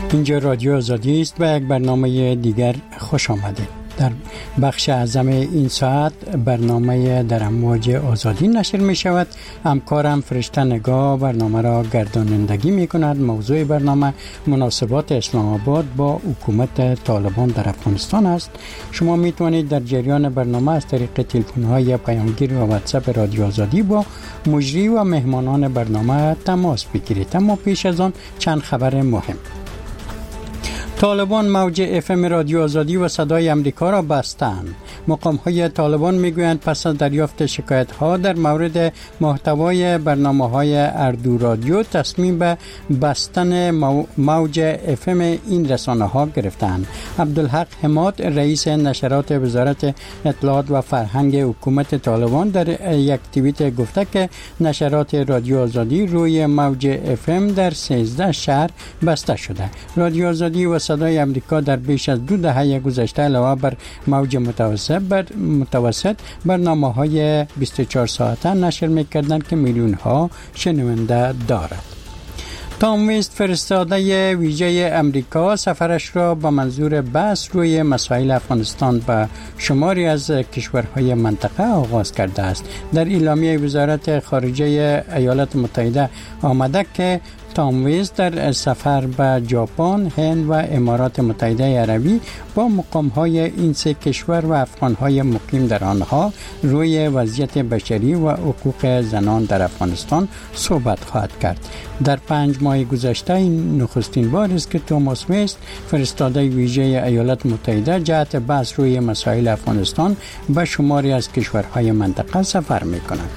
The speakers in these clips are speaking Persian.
اینجا رادیو آزادی است و یک برنامه دیگر خوش آمدید. در بخش اعظم این ساعت برنامه در امواج آزادی نشر می شود. همکارم فرشته نگاه برنامه را گردانندگی می کند. موضوع برنامه مناسبات اسلام آباد با حکومت طالبان در افغانستان است. شما می توانید در جریان برنامه از طریق تلفن های پیامگیر و واتساپ رادیو آزادی با مجری و مهمانان برنامه تماس بگیرید. اما پیش از آن چند خبر مهم. طالبان موج FM رادیو آزادی و صدای امریکا را بستند. مقام‌های طالبان میگویند پس از دریافت شکایت‌ها در مورد محتوای برنامه‌های اردو رادیو تصمیم به بستن موج FM این رسانه‌ها گرفتند. عبدالحق حماد رئیس نشرات وزارت اطلاعات و فرهنگ حکومت طالبان در یک توییت گفته که نشرات رادیو آزادی روی موج FM در 13 شهر بسته شده. رادیو آزادی و صدای امریکا در بیش از 2 دهه گذشته علاوه بر موج متوسط برنامه‌های 24 ساعته نشر می‌کردند که میلیون‌ها شنونده دارد. تام ویست فرستاده ویژه امریکا سفرش را با منظور بحث روی مسائل افغانستان به شماری از کشورهای منطقه آغاز کرده است. در اعلامیه وزارت خارجه ایالات متحده آمده که تام ویست در سفر به ژاپن، هند و امارات متحده عربی با مقام‌های این سه کشور و افغان‌های مقیم در آنها روی وضعیت بشری و حقوق زنان در افغانستان صحبت خواهد کرد. در 5 ماه گذشته این نخستین بار است که توماس ویست فرستاده ویژه ایالات متحده جهت بحث روی مسائل افغانستان به شماری از کشورهای منطقه سفر می‌کند.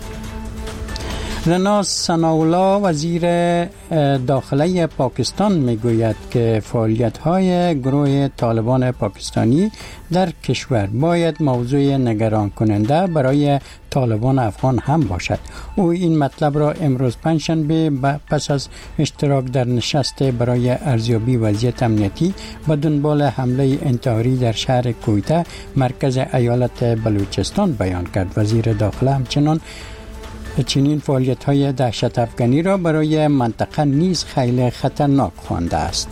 رنا ثناءالله وزیر داخله پاکستان میگوید که فعالیت‌های گروه طالبان پاکستانی در کشور باید موضوع نگران کننده برای طالبان افغان هم باشد. او این مطلب را امروز پنجشنبه پس از اشتراک در نشست برای ارزیابی وضعیت امنیتی و دنبال حمله انتحاری در شهر کویته مرکز ایالت بلوچستان بیان کرد. وزیر داخله همچنان چنین فعالیت‌های دهشت افغانی را برای منطقه نیز خیلی خطرناک خوانده است.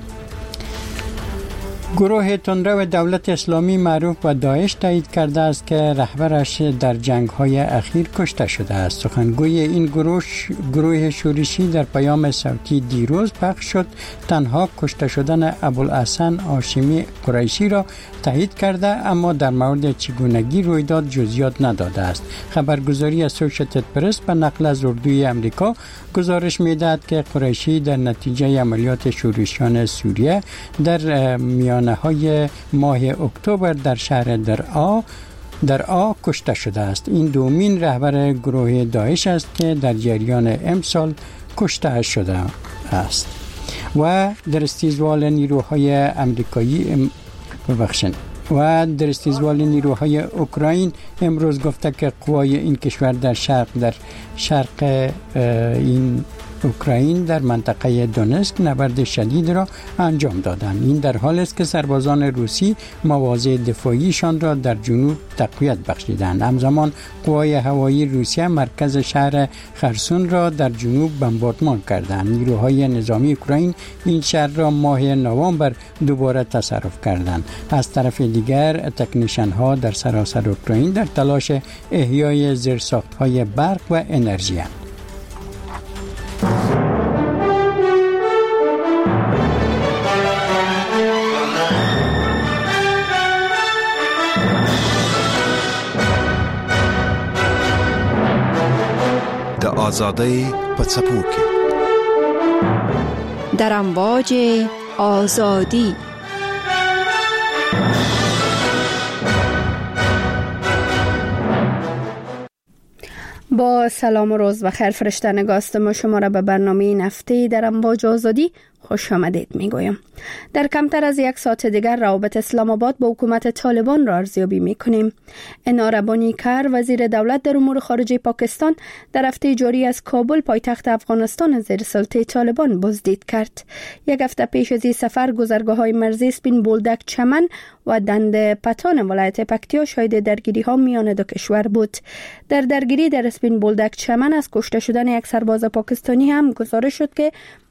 گروه تندرو دولت اسلامی معروف به داعش تایید کرده است که رهبرش در جنگ‌های اخیر کشته شده است. سخنگوی این گروه شورشی در پیام صوتی دیروز پخش شد تنها کشته شدن ابوالحسن هاشمی قریشی را تایید کرده، اما در مورد چگونگی رویداد جزئیات نداده است. خبرگزاری اسوسییتد پرس به نقل از اردوی امریکا گزارش می‌دهد که قریشی در نتیجه عملیات شورشیان سوریه در میانه‌های ماه اکتبر در شهر درعا کشته شده است. این دومین رهبر گروه داعش است که در جریان امسال کشته شده است. و در استیزوال نیروهای نیروهای اوکراین امروز گفته که قوای این کشور در شرق این اوکراین در منطقه دونسک نبرد شدید را انجام دادند. این در حالی است که سربازان روسی مواضع دفاعیشان را در جنوب تقویت بخشیدند. همزمان قوای هوایی روسیه مرکز شهر خرسون را در جنوب بمباردمان کردند. نیروهای نظامی اوکراین این شهر را ماه نوامبر دوباره تصرف کردند. از طرف دیگر تکنیشن ها در سراسر اوکراین در تلاش احیای زیرساخت‌های برق و انرژی اند. آزادی پڅپو کې در امواج آزادی. با سلام و روز بخیر. فرشته نگاه ما شما را به برنامه این هفته در امواج آزادی خوش آمدید میگویم. در کمتر از 1 ساعت دیگر روابط اسلام آباد با حکومت طالبان را ارزیابی میکنیم. انار بانیکر وزیر دولت در امور خارجه پاکستان در هفته جاری از کابل پایتخت افغانستان زیر سلطه طالبان بازدید کرد. 1 هفته پیش از این سفر گذرگاه‌های مرزی اسپین بولدک چمن و دند پتان ولایت پکتیا شاهد درگیری ها میان دو کشور بود. در درگیری در اسپین بولدک چمن از کشته شدن 1 سرباز پاکستانی هم گزارش شد که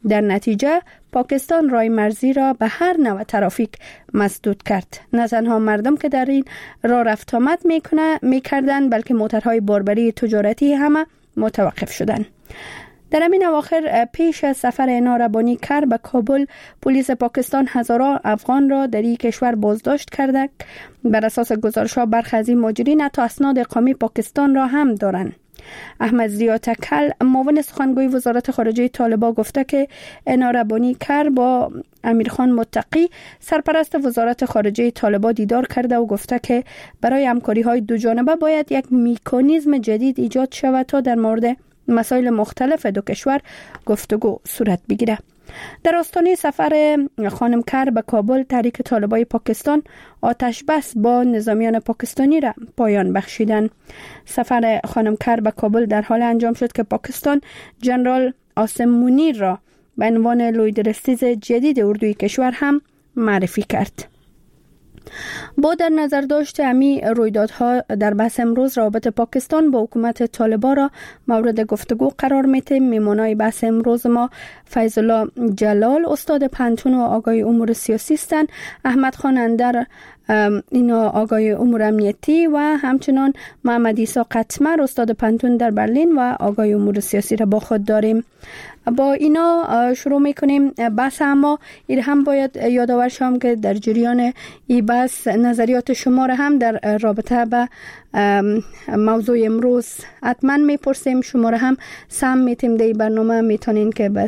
در نتیجه پاکستان راه مرزی را به هر نوع ترافیک مسدود کرد. نه تنها مردم که در این راه رفت آمد میکردند بلکه موترهای باربری تجارتی هم متوقف شدند. در همین اواخر پیش از سفر اینا ربانی کر به کابل، پلیس پاکستان هزاران افغان را در این کشور بازداشت کرده. بر اساس گزارش‌ها برخی از این مهاجرین حتی اسناد اقامه پاکستان را هم دارند. احمد ضیا تکل، معاون سخنگوی وزارت خارجه طالبان، گفته که اینا ربانی کر با امیرخان متقی سرپرست وزارت خارجه طالبان دیدار کرده و گفته که برای همکاری‌های دو جانبه باید یک مکانیزم جدید ایجاد شود تا در مورد مسائل مختلف دو کشور گفتگو صورت بگیره. در آستانه سفر خانم کر به کابل، تحریک طالبان پاکستان آتش بس با نظامیان پاکستانی را پایان بخشیدند. سفر خانم کر به کابل در حال انجام شد که پاکستان جنرال عاصم منیر را به عنوان لویدرستیز جدید اردوی کشور هم معرفی کرد. با در نظر داشت امی رویدادها در بحث امروز رابطه پاکستان با حکومت طالبان را مورد گفتگو قرار می‌دهیم. میمونای بحث امروز ما فیض الله جلال، استاد پنتون و آگاهی امور سیاسی هستند، احمد خان اندر اینا آگاهی امور امنیتی و همچنان محمد عیسی قطمر، استاد پنتون در برلین و آگاهی امور سیاسی را با خود داریم. با اینا شروع میکنیم بحث. اما این هم باید یادآور شم که در جریان این بحث نظریات شما را هم در رابطه به موضوع امروز حتما میپرسیم. شما را هم سهم میتیم در برنامه، میتونین که به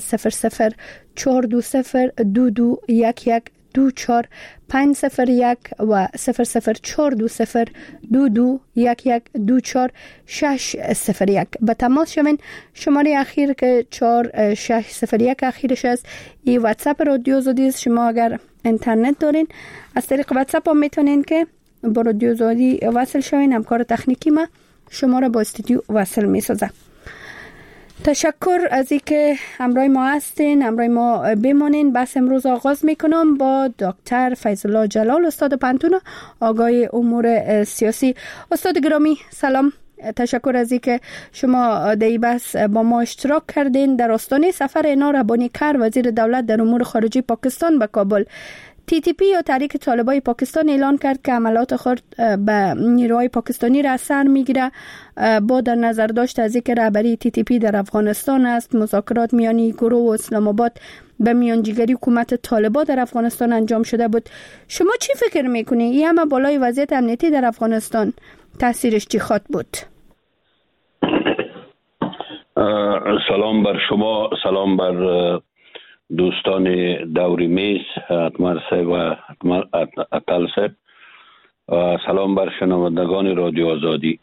00420221124 و 00420221124 به تماس شوین. شماره اخیر که 4601 اخیرش است این واتساپ رادیو آزادی است. شما اگر اینترنت دارین از طریق واتساپ هم میتونین که با رادیو آزادی وصل شوین. همکار تکنیکی ما شما را با استودیو وصل میسازه. تشکر از اینکه همراه ما هستین، همراه ما بمانین. بحث امروز آغاز میکنم با دکتر فیض الله جلال، استاد پنتون آگاهی امور سیاسی. استاد گرامی سلام، تشکر از اینکه شما در این بحث با ما اشتراک کردین. در آستانه سفر اینا ربانی کر، وزیر دولت در امور خارجه پاکستان به کابل، TTP یا تحریک طالبان پاکستان اعلان کرد که عملات خود به نیروهای پاکستانی را اثر میگیره. با در نظر داشت از اینکه رهبری TTP در افغانستان است، مذاکرات میانی گروه و اسلام آباد به میانجیگری حکومت طالبان در افغانستان انجام شده بود. شما چی فکر میکنی؟ این همه بالای وضعیت امنیتی در افغانستان تاثیرش چی خواهد بود؟ سلام بر شما، سلام بر دوستان دوری میز، اتمر صاحب و اتل صاحب، و سلام بر شنوندگان رادیو آزادی.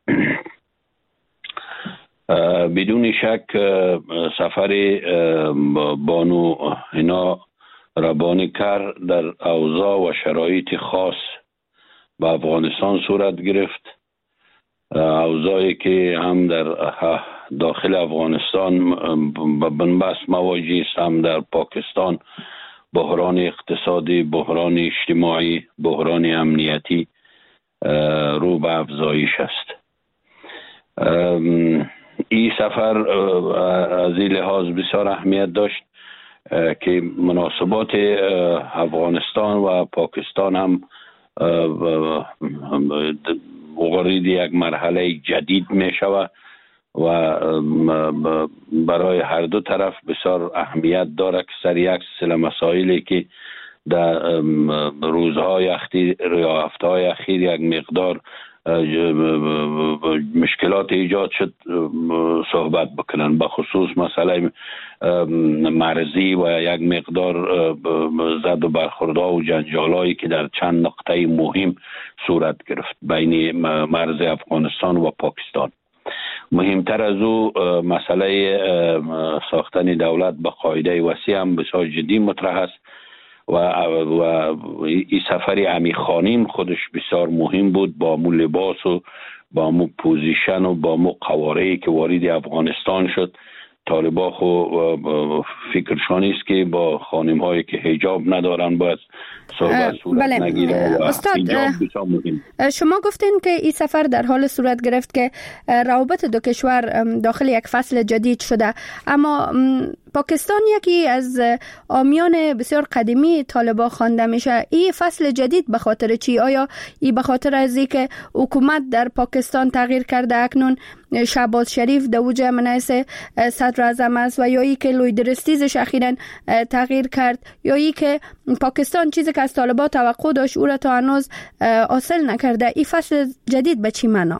بدون شک سفر بانو اینا ربانی کر در اوضاع و شرایط خاص به افغانستان صورت گرفت. اوضاعی که هم در داخل افغانستان به بنبست مواجه است، هم در پاکستان بحران اقتصادی، بحران اجتماعی، بحران امنیتی رو به افزایش است. این سفر از این لحاظ بسیار اهمیت داشت که مناسبات افغانستان و پاکستان هم وارد یک مرحله جدید می شود و برای هر دو طرف بسیار اهمیت داره که سر یک سلسله مسائلی که در روزهای اخیر یا هفته‌های اخیر یک مقدار مشکلات ایجاد شد صحبت بکنن، به خصوص مسئله مرزی و یک مقدار زد و برخوردها و جنجالایی که در چند نقطه مهم صورت گرفت بین مرز افغانستان و پاکستان. مهمتر از او مسئله ساختن دولت به قاعده وسیع هم بسیار جدی مطرح است و این سفر امیرخانیم خودش بسیار مهم بود، با مو لباس و با مو پوزیشن و با مو قواره‌ای که وارد افغانستان شد. طالبان خو فکرشان است که با خانم هایی که حجاب ندارن باید صحبت صورت نگیره. استاد شما گفتین که این سفر در حال صورت گرفت که روابط دو کشور داخل یک فصل جدید شده، اما پاکستان یکی از آمیان بسیار قدیمی طالبان خوانده میشه. این فصل جدید به خاطر چی؟ آیا این به خاطر از اینکه حکومت در پاکستان تغییر کرده، اکنون شهباز شریف در اوج منصب صدر اعظم است، و یا ای که لوی درستیزش اخیراً تغییر کرد، یا ای که پاکستان چیزی که از طالبان توقع داشت او را تا هنوز حاصل نکرده؟ این فصل جدید به چی معنا؟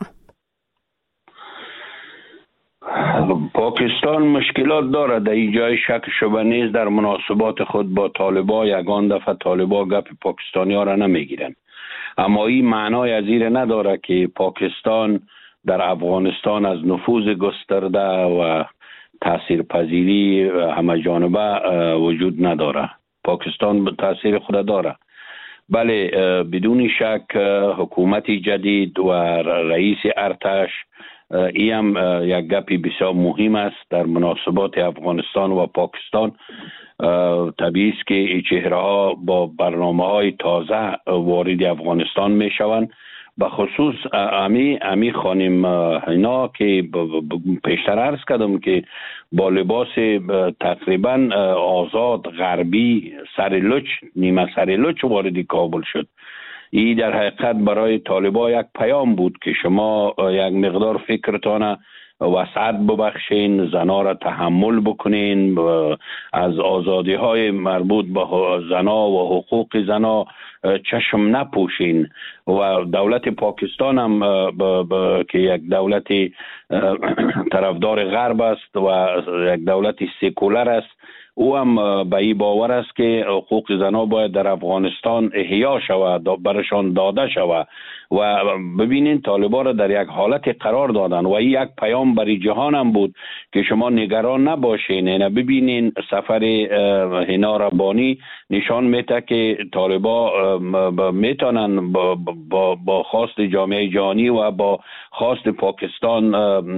پاکستان مشکلات داره، در این جای شک شبه نیست. در مناسبات خود با طالبان یگان دفعه طالبان گپ پاکستانی ها را نمیگیرن، اما این معنای از این نداره که پاکستان در افغانستان از نفوذ گسترده و تاثیرپذیری همه جانبه وجود نداره. پاکستان تاثیر خود داره، بله، بدون شک حکومت جدید و رئیس ارتش این هم یک گپی بسیار مهم است در مناسبات افغانستان و پاکستان. طبیعی است که این چهره ها با برنامه های تازه وارد افغانستان می شوند. به خصوص امی خانم اینا که پیشتر عرض کردم که با لباس تقریبا آزاد غربی سرلوچ نیمه سرلوچ وارد کابل شد. این در حقیقت برای طالبان یک پیام بود که شما یک مقدار فکرتان وسعت ببخشین، زنا را تحمل بکنین، از آزادی های مربوط به زنا و حقوق زنا چشم نپوشین. و دولت پاکستان هم که یک دولت طرفدار غرب است و یک دولت سکولر است، او هم به این باور است که حقوق زنان باید در افغانستان احیا شود، برشان داده شود. و ببینین طالبان را در یک حالت قرار دادن و این یک پیام برای جهان هم بود که شما نگران نباشین. اینا ببینین سفر هینا ربانی نشان میده که طالبان میتونن با خواست جامعه جهانی و با خواست پاکستان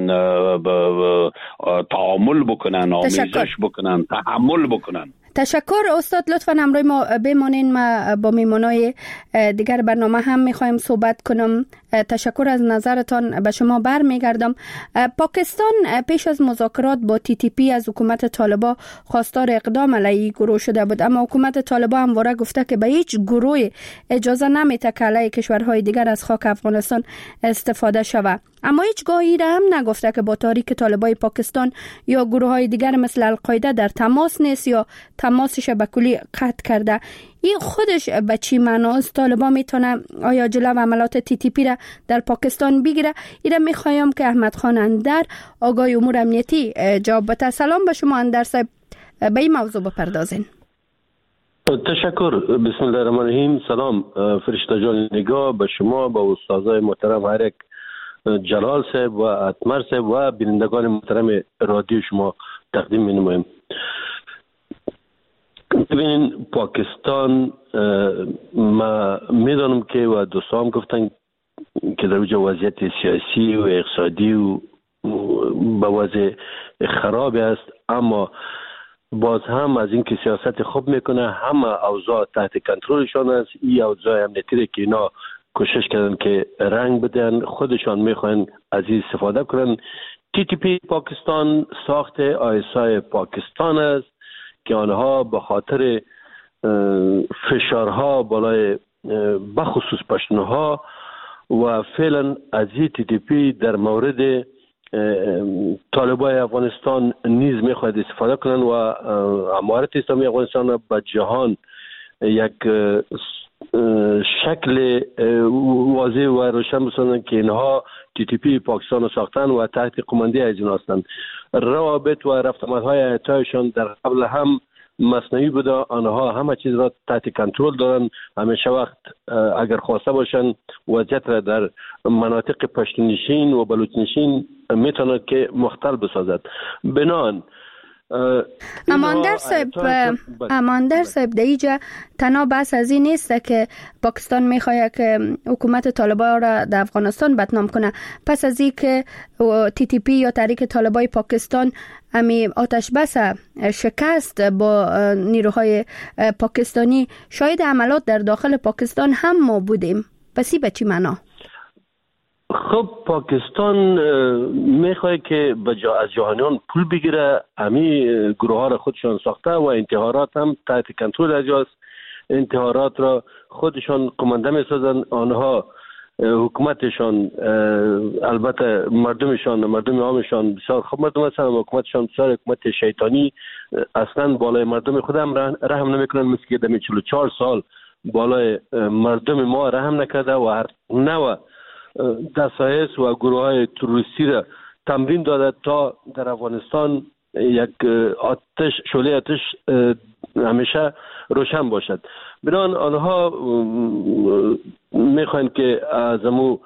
تعامل بکنن، آمیزش بکنن، تحمل بکنن. تشکر استاد، لطفاً همراه ما بمانین. ما با میمانای دیگر برنامه هم میخوایم صحبت کنم. تشکر از نظرتان. به شما برمیگردم. پاکستان پیش از مذاکرات با TTP از حکومت طالبان خواستار اقدام علیه گروه شده بود، اما حکومت طالبان همواره گفته که به هیچ گروه اجازه نمیده که علیه کشورهای دیگر از خاک افغانستان استفاده شود. اما هیچگاه این هم نگفته که با تحریک طالبان پاکستان یا گروه های دیگر مثل القاعده در تماس نیست یا تماسش به کلی قطع کرده. این خودش به چی معناست؟ طالبان میتونه آیا جلو عملات TTP را در پاکستان بگیره؟ اینا میخوایم که احمد خان اندر آگاه امور امنیتی جواب بده. سلام به شما اندر صاحب، به این موضوع بپردازین. تشکر. بسم الله الرحمن الرحیم. سلام فرشته جان نگاه به شما، با استادای محترم هر یک، جلال صاحب و اتمر صاحب و بینندگان محترم رادیو شما تقدیم می‌نمایم. ببینین پاکستان، ما میدانم که و دوستان گفتن که در وضعیت سیاسی و اقتصادی و به وضع خراب است، اما باز هم از این که سیاست خوب میکنه، همه اوضاع تحت کنترلشان است. این اوضاع امنیتی که اینا کوشش کردن که رنگ بدن، خودشان میخوان از این استفاده کنن. TTP پاکستان ساخت ISI پاکستان است که آنها به خاطر فشارها بالای بخصوص پشتونها و فعلا از TTP در مورد طالبان افغانستان نیز میخواهد استفاده کنند و امارت اسلامی افغانستان را به جهان یک شکل واضح و روشن بسازند که اینها TTP پاکستان را ساختن و تحت قماندی از این هستند. روابط و رفت‌آمدهای ایتایشان در قبل هم مصنوعی بوده، آنها همه چیز را تحت کنترل دارن. همیشه وقت اگر خواسته باشن وضعیت را در مناطق پشتونشین و بلوچنشین میتونه که مختل بسازد. بنان اماندر صاحب در اینجا تنها بحث از این نیست که پاکستان میخواد که حکومت طالبان را در افغانستان بدنام کنه. پس از این که TTP یا تحریک طالبان پاکستان امی آتش بس شکست با نیروهای پاکستانی، شاید عملات در داخل پاکستان هم ما بودیم. پس این به چی معنا؟ خب پاکستان میخواد که از جهانیان پول بگیره، همین گروه ها را خودشان ساخته و انتحارات هم تحت کنترل اجاست. انتحارات را خودشان قمانده میسازن، آنها حکومتشان البته مردم عامشان بسیار خوب مردم هستند، حکومتشان بسیار حکومت شیطانی، اصلا بالای مردم خود هم رحم نمیکنن، مثل که در 44 سال بالای مردم ما رحم نکرده و هر نوع دسایس و گروه های تروریستی را تمرین داده تا در افغانستان یک شعله آتش همیشه روشن باشد. بنابراین آنها میخواین که از امو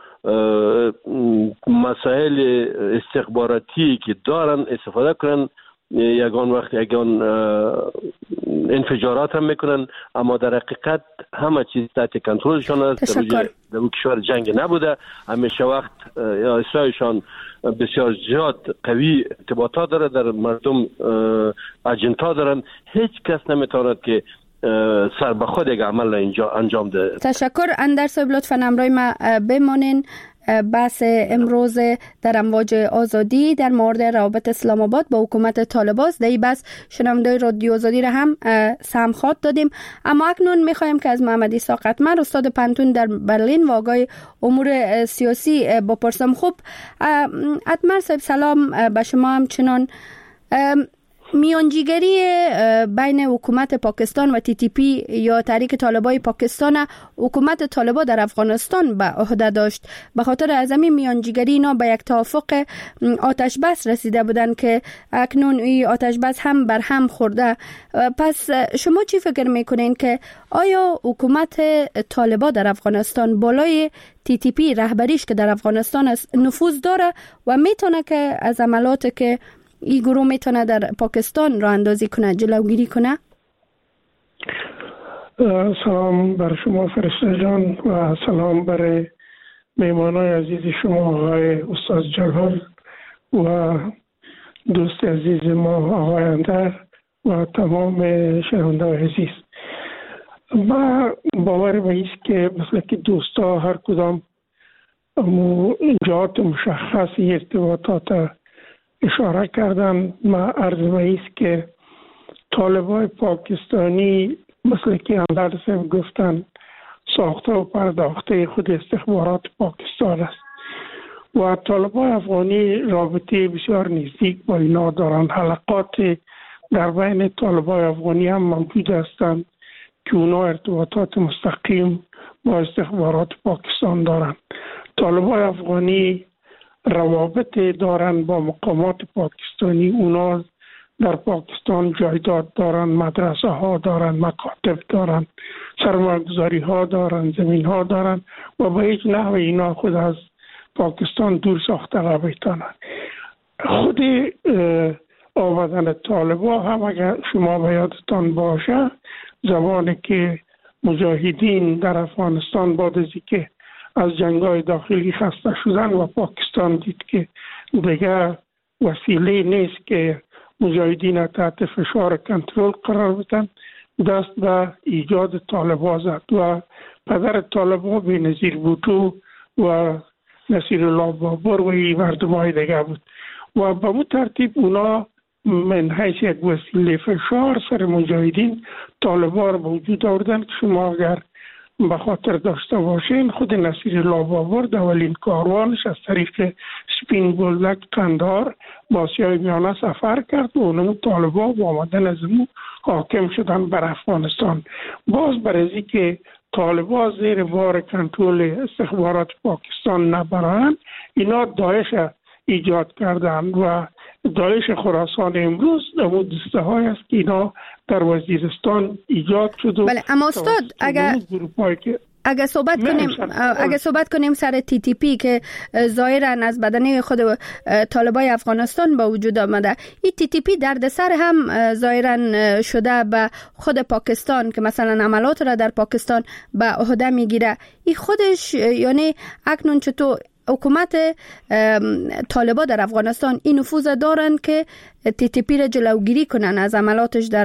مسائل استخباراتی که دارن استفاده کنن، یگان وقت یگان انفجارات هم میکنن، اما در حقیقت همه چیز تحت کنترلشان است. در اون کشور جنگ نبوده، همیشه وقت اسرائیلشان بسیار زیاد قوی ارتباطات داره، در مردم اجنتا دارن، هیچ کس نمیتواند که سر به خود یک عمل اینجا انجام ده. تشکر. اندر صاحب لطفاً همراه ما بمانین. بحث امروز در امواج آزادی در مورد روابط اسلام آباد با حکومت طالبان. در این بحث شنوندگان رادیو آزادی را هم سمخات دادیم. اما اکنون میخوایم که از محمد عیسی قطمر استاد پنتون در برلین و آقای امور سیاسی بپرسم. خب قطمر صاحب سلام به شما. همچنان میانجیگری بین حکومت پاکستان و TTP یا تحریک طالبای پاکستان حکومت طالبان در افغانستان به عهده داشت. به خاطر از همین میانجیگری اینا به یک توافق آتش بس رسیده بودند که اکنون این آتش بس هم بر هم خورده. پس شما چی فکر میکنین که آیا حکومت طالبان در افغانستان بالای TTP رهبریش که در افغانستان است نفوذ داره و میتونه که از عملات که این گروه میتونه در پاکستان راه اندازی کنه جلوگیری کنه؟ سلام بر شما فرشته جان و سلام بر میمانای عزیز شما آقای استاد جلال و دوست عزیز ما آقای اندر و تمام شنوندگان عزیز. ما باور به ایست که مثل که دوستا هر کدام جهات مشخصی ارتباطات اشاره کردن، ما عرض به ایست که طالبای پاکستانی مثل که اندر صاحب گفتن ساخته و پرداخته خود استخبارات پاکستان است و طالبای افغانی رابطه بسیار نزدیک با اینا دارند. حلقات در بین طالبای افغانی هم موجود هستند که اونا ارتباطات مستقیم با استخبارات پاکستان دارند. طالبای افغانی روابط دارن با مقامات پاکستانی، اونا در پاکستان جایداد دارن، مدرسه ها دارن، مکاتب دارن، سرمایه‌گذاری ها دارن، زمین ها دارن و به هیچ نحو اینا خود از پاکستان دور ساخته نمیتونن. خود آمدن طالبا هم اگر شما به یادتان باشه زمانی که مجاهدین در افغانستان بعد از اینکه از جنگ‌های داخلی خسته شدن و پاکستان دید که دیگر وسیله نیست که مجاهدین تحت فشار کنترل قرار بدن، دست به ایجاد طالبان زد و پدر طالبان بینظیر بوتو و نصیر الله بابر و این مردمای دیگه بود و به اون ترتیب اونا من حیث یک وسیله فشار سر مجاهدین طالبان رو به وجود آوردن که شما اگر به خاطر داشته باشین خود نصیر الله بابر در اولین کاروانش از طریق سپین بولدک قندهار با آسیای میانه سفر کرد و اونمو طالبان با آمدن از اونو حاکم شدن بر افغانستان. باز برای که طالبان زیر بار کنترل استخبارات پاکستان نبرند، اینا داعش ایجاد کردن و داعش خراسان امروز در دسته های است که اینا در وزیرستان ایجاد شد. بله، اما استاد اگر صحبت کنیم سر TTP که ظاهراً از بدنه خود طالبای افغانستان با وجود آمده، این TTP دردسر هم ظاهراً شده به خود پاکستان که مثلا عملات را در پاکستان به عهده میگیره. این خودش یعنی اکنون چطور حکومت طالبان در افغانستان این نفوذ دارن که TTP را جلوگیری کنن از عملاتش در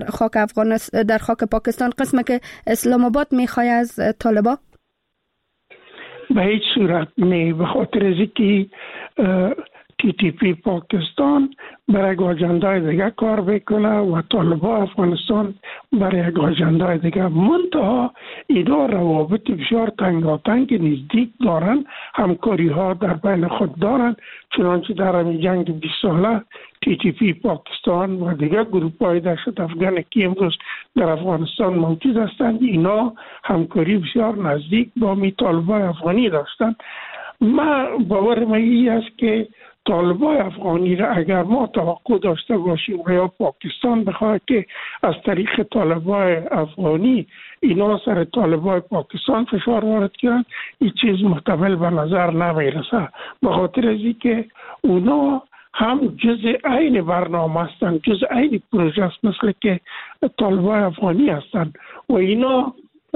خاک پاکستان، قسمه که اسلام آباد میخواد از طالبان؟ به هیچ صورت نه، به خاطر از اینکه TTP پاکستان برای یک آجندای دیگه کار بکنه و طالبان افغانستان برای یک آجندای دیگه. منتها اینا روابط بسیار تنگاتنگ نزدیک دارن، همکاری ها در بین خود دارن، چنانچه در همین جنگ 20 ساله TTP پاکستان و دیگر گروپ های دهشت افغان که امروز در افغانستان موجود هستند، اینا همکاری بسیار نزدیک با می طالبان افغانی داشتند. ما باورم این است که طالبان افغانی را اگر ما توقع داشته باشیم و یا پاکستان بخواد که از طریق طالبان افغانی اینا سر طالبان پاکستان فشار وارد کنند، این چیز محتمل به نظر نمیرسه، به خاطر از اینکه اونا هم جزء عین برنامه هستند، جزء عین پروژه است مثل که طالبان افغانی هستند و اینا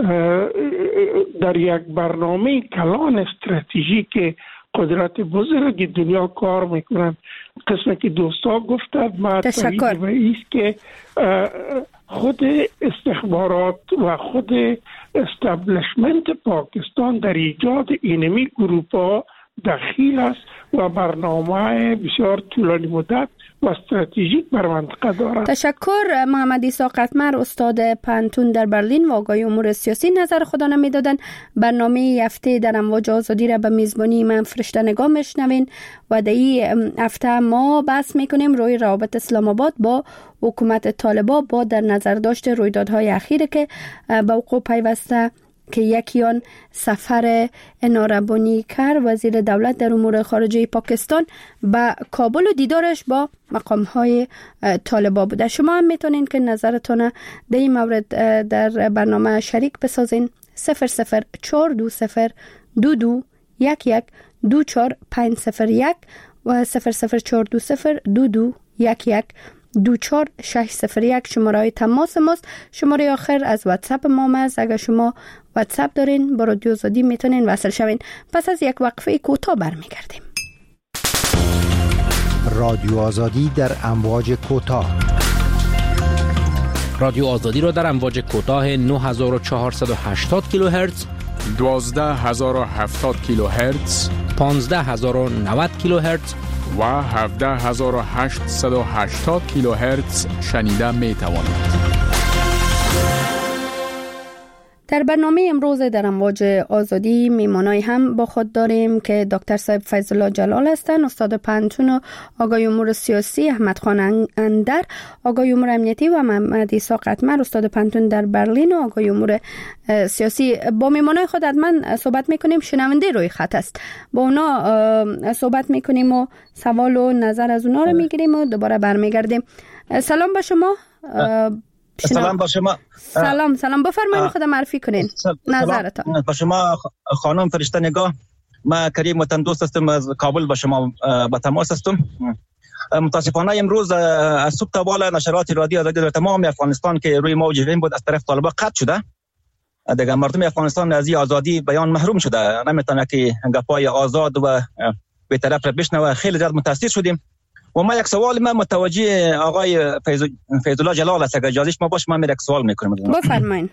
در یک برنامه کلان استراتژیک قدرت بزرگ دنیا کار میکنن. قسمه که دوستا گفتند ما تایید به ایست که خود استخبارات و خود استبلشمنت پاکستان در ایجاد اینمی گروپ ها دخیل است و برنامه بسیار طولانی مدت و استراتژیک بر منطقه دارد. تشکر. محمد عیسی قطمر، استاد پانتون در برلین و آقای امور سیاسی، نظر خود را میدادن. برنامه هفته در امواج آزادی را به میزبانی من فرشته نگاه میشنوین و در این هفته ما بحث میکنیم روی روابط اسلام آباد با حکومت طالبان با در نظر داشت رویدادهای اخیره که به وقوع پیوسته که یکی آن سفر ناربانی کرد وزیر دولت در امور خارجه پاکستان به کابل و دیدارش با مقام‌های طالبان بوده. شما هم میتونین که نظرتون در این مورد در برنامه شریک بسازین. 0042211240501 و 004202211240601 شماره تماس ماست. شماره آخر از واتساپ ما است. اگر شما واتساپ دارین با رادیو آزادی میتونین وصل شوین. پس از یک وقفه کوتاه برمیگردیم. رادیو آزادی در امواج کوتاه. رادیو آزادی را در امواج کوتاه 9480 کیلوهرتز، 12070 کیلوهرتز، 15090 کیلوهرتز و 17880 کیلوهرتز شنیده می توانید. در برنامه امروز در امواج آزادی میمانای هم با خود داریم که دکتر صاحب فیض الله جلال هستند، استاد پانتون و آقای امور سیاسی احمد خان اندر، آقای امور امنیتی و محمد عیسی قطمر، استاد پانتون در برلین و آقای امور سیاسی. با میمانای خود حتما صحبت میکنیم. شنونده روی خط است، با اونا صحبت میکنیم و سوال و نظر از اونا رو میگیریم و دوباره برمیگردیم. سلام با شما. سلام با شما. سلام بفرمایید، خود معرفی کنین نظرتون. با شما خانم فرشته نگاه، ما کریم وطن دوست هستم، از کابل با شما با تماس هستم. متاسفانه امروز از صبح تا بالا نشرات رادیو آزادی در تمام افغانستان که روی موج این بود از طرف طالبان قطع شده. دیگه مردم افغانستان از آزادی بیان محروم شده، نمیتونه که گپای آزاد و به طرف را بشنوه. خیلی زیاد متاثر شدیم و ما یک سوال ما متوجه آقای فیض الله جلال است، اگر اجازه ما باشه من یک سوال میکنم. بفرمایید.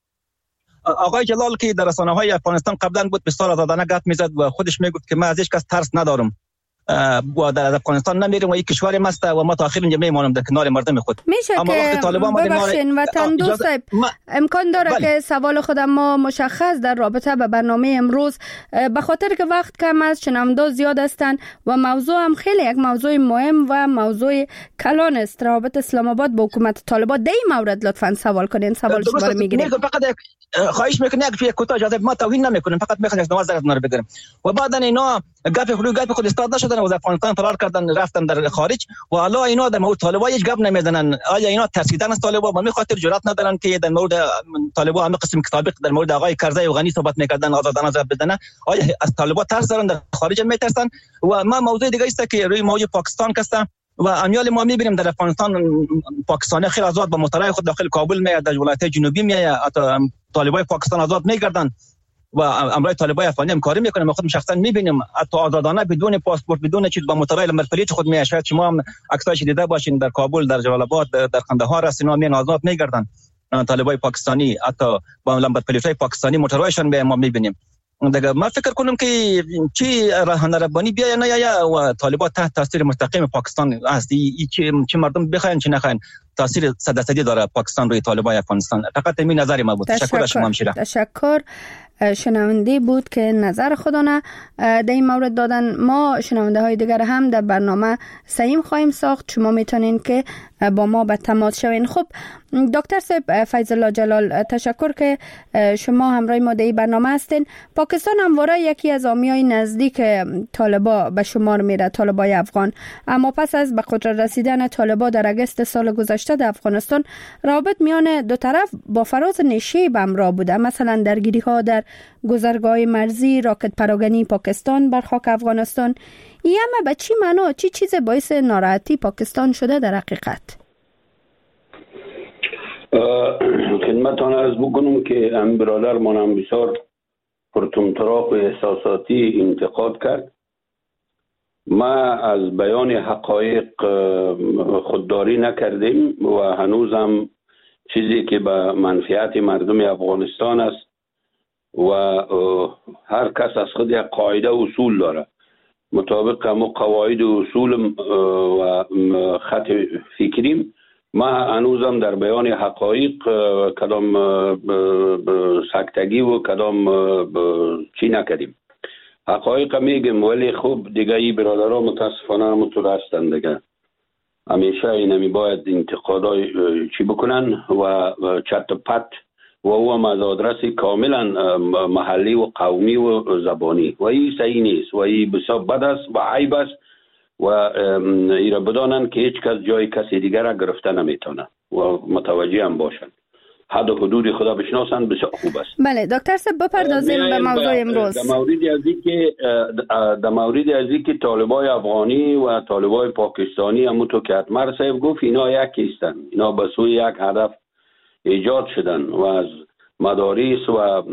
آقای جلال که در رسانه‌های افغانستان قبلا بود بسیار آزادانه گپ میزد و خودش میگفت که ما از هیچ کس ترس ندارم و در افغانستان نمیریم و یک کشور ماست و ما تا آخر اینجا میمونیم در کنار مردم خود. میشه که ببخشین وطن دوست امکان داره که سوال خودم ما مشخص در رابطه به برنامه امروز، به خاطر که وقت کم است، شنونده زیاد هستند و موضوع هم خیلی یک موضوع مهم و موضوع کلان است، روابط اسلام آباد با حکومت طالبان. در این مورد لطفا سوال کنین. سوال شما رو میگیریم. فقط خواهش میکنم یک کوتاه اجازه، ما توهین نمیکنیم، فقط میخوایم یک نظر از رو بگیریم و بعد اینا گپ خود استاد نشدن و از افغانستان فرار کردن رفتن در خارج و حالا اینا در مورد طالبان هیچ گپ نمیزنن. آیا اینا ترسیدن از طالبان و میخاطر جرأت ندارن که در مورد طالبان هم قسم کتابی در مورد آقای کرزی و غنی صحبت میکردن، آزادانه زب بدن؟ آیا از طالبان ترس دارن، در خارج میترسن؟ و ما موضوع دیگه است که روی موضوع پاکستان هستم و امیال ما میبینیم در افغانستان پاکستانی خیلی آزاد با مطالعه خود داخل کابل میاد، در ولایت جنوبی میاد، طالبان پاکستان آزاد میگردن و امرای طالبان افغانی هم کاری میکنه. ما خودم شخصا میبینیم حتی آزادانه بدون پاسپورت بدون چیز با مطالعه مرپلیت خود میاد. شاید شما هم عکساش دیده باشین در کابل، در جلال آباد، در قندهار اسنا میان آزاد میگردن طالبان پاکستانی، حتی با لمبر پلیتای پاکستانی موتورایشان به ما میبینیم دیگه ما فکر کنم که چی راهن ربانی بیا نه یا طالبان تحت تاثیر مستقیم پاکستان است چه مردم بخواین چه نخواین تاثیر 100% داره پاکستان روی طالبان افغانستان. فقط این نظر ما بود. تشکر از شما همشیره. تشکر. شنونده بود که نظر خودانه در این مورد دادن. ما شنونده های دیگر هم در برنامه سعیم خواهیم ساخت. شما میتونین که با ما به تماس شوین. خب دکتر صاحب فیض الله جلال، تشکر که شما همراه ما در این برنامه هستین. پاکستان همواره یکی از حامیای نزدیک طالبا به شمار میره، طالبای افغان. اما پس از به قدرت رسیدن طالبا در اگست سال گذشته در افغانستان، روابط میان دو طرف با فراز نشیب همراه بوده. مثلا درگیری ها در گذرگاه مرزی، راکت پراگنی پاکستان بر خاک افغانستان. این همه به چی معنا، چی چیز باعث ناراحتی پاکستان شده در حقیقت؟ خدمتان عرض بکنم که ام برادر منم بسیار پرطمطراق و احساساتی انتقاد کرد. ما از بیان حقایق خودداری نکردیم و هنوزم چیزی که به منفعت مردم افغانستان است و هر کس از خود یک قاعده اصول داره، مطابق همون قواعد و اصول و خط فکریم. ما هنوزم در بیان حقایق کدام سکتگی و کدام چی نکردیم. حقایق میگم، ولی خوب دیگه ای برادرها متاسفانه همونطور هستند دیگه. همیشه اینمی باید انتقادای چی بکنن و چت و پت و او هم از آدرس کاملا محلی و قومی و زبانی و این صحیح نیست و این بسیار بد است و عیب است و ایره بدانن که هیچ کس جای کسی دیگر را گرفته نمیتونه و متوجه هم باشن. حد و حدود خدا بشناسن بسیار خوب است. بله دکتر صاحب بپردازیم به موضوع امروز. در مورد از اینکه طالبای افغانی و طالبای پاکستانی همونطور که اتمر صاحب گفت اینا یکی هستند. اینا به سوی یک هدف ایجاد شدن و از مدارس و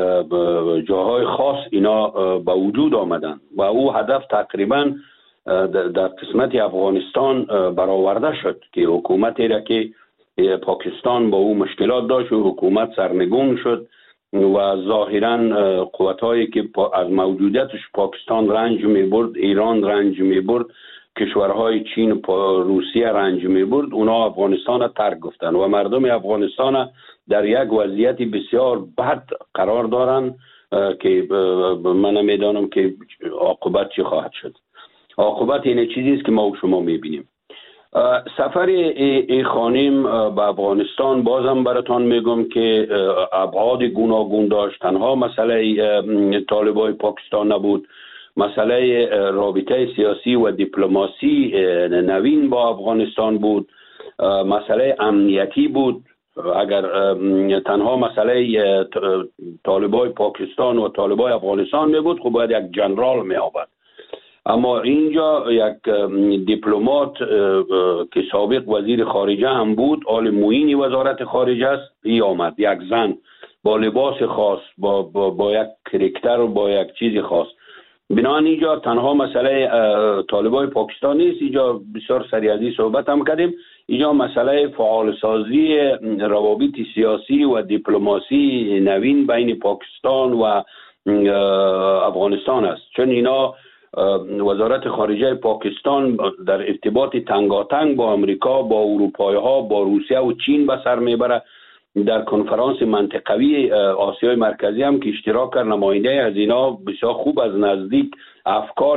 جاهای خاص اینا به وجود آمدن و او هدف تقریبا در قسمت افغانستان برآورده شد که حکومتی را که پاکستان با او مشکلات داشت و حکومت سرنگون شد و ظاهرا قوتایی که از موجودیتش پاکستان رنج می برد، ایران رنج می برد، کشورهای چین و روسیه رنج می برد، اونا افغانستان را ترک گفتن و مردم افغانستان در یک وضعیت بسیار بد قرار دارن که من نمیدانم که عاقبت چی خواهد شد. عاقبت این چیزی است که ما و شما میبینیم. سفر ای خانم به افغانستان بازم براتان میگم که ابعاد گوناگون داشت. تنها مسئله طالبای پاکستان نبود، مسئله رابطه سیاسی و دیپلماسی نوین با افغانستان بود، مسئله امنیتی بود. اگر تنها مسئله طالبای پاکستان و طالبای افغانستان می بود خب باید یک جنرال می آورد، اما اینجا یک دیپلمات که سابق وزیر خارجه هم بود، آل معین وزارت خارجه است، ای آمد، یک زن با لباس خاص، با یک کرکتر و با یک چیز خاص. بنابراین اینجا تنها مسئله طالبای پاکستان نیست، اینجا بسیار سریعی صحبت هم کردیم. اینجا مسئله فعال سازی روابط سیاسی و دیپلماسی نوین بین پاکستان و افغانستان است، چون اینا وزارت خارجه پاکستان در ارتباط تنگاتنگ با امریکا، با اروپایی ها، با روسیه و چین به سر میبره. در کنفرانس منطقوی آسیای مرکزی هم که اشتراک کرد، نماینده از اینا بسیار خوب از نزدیک افکار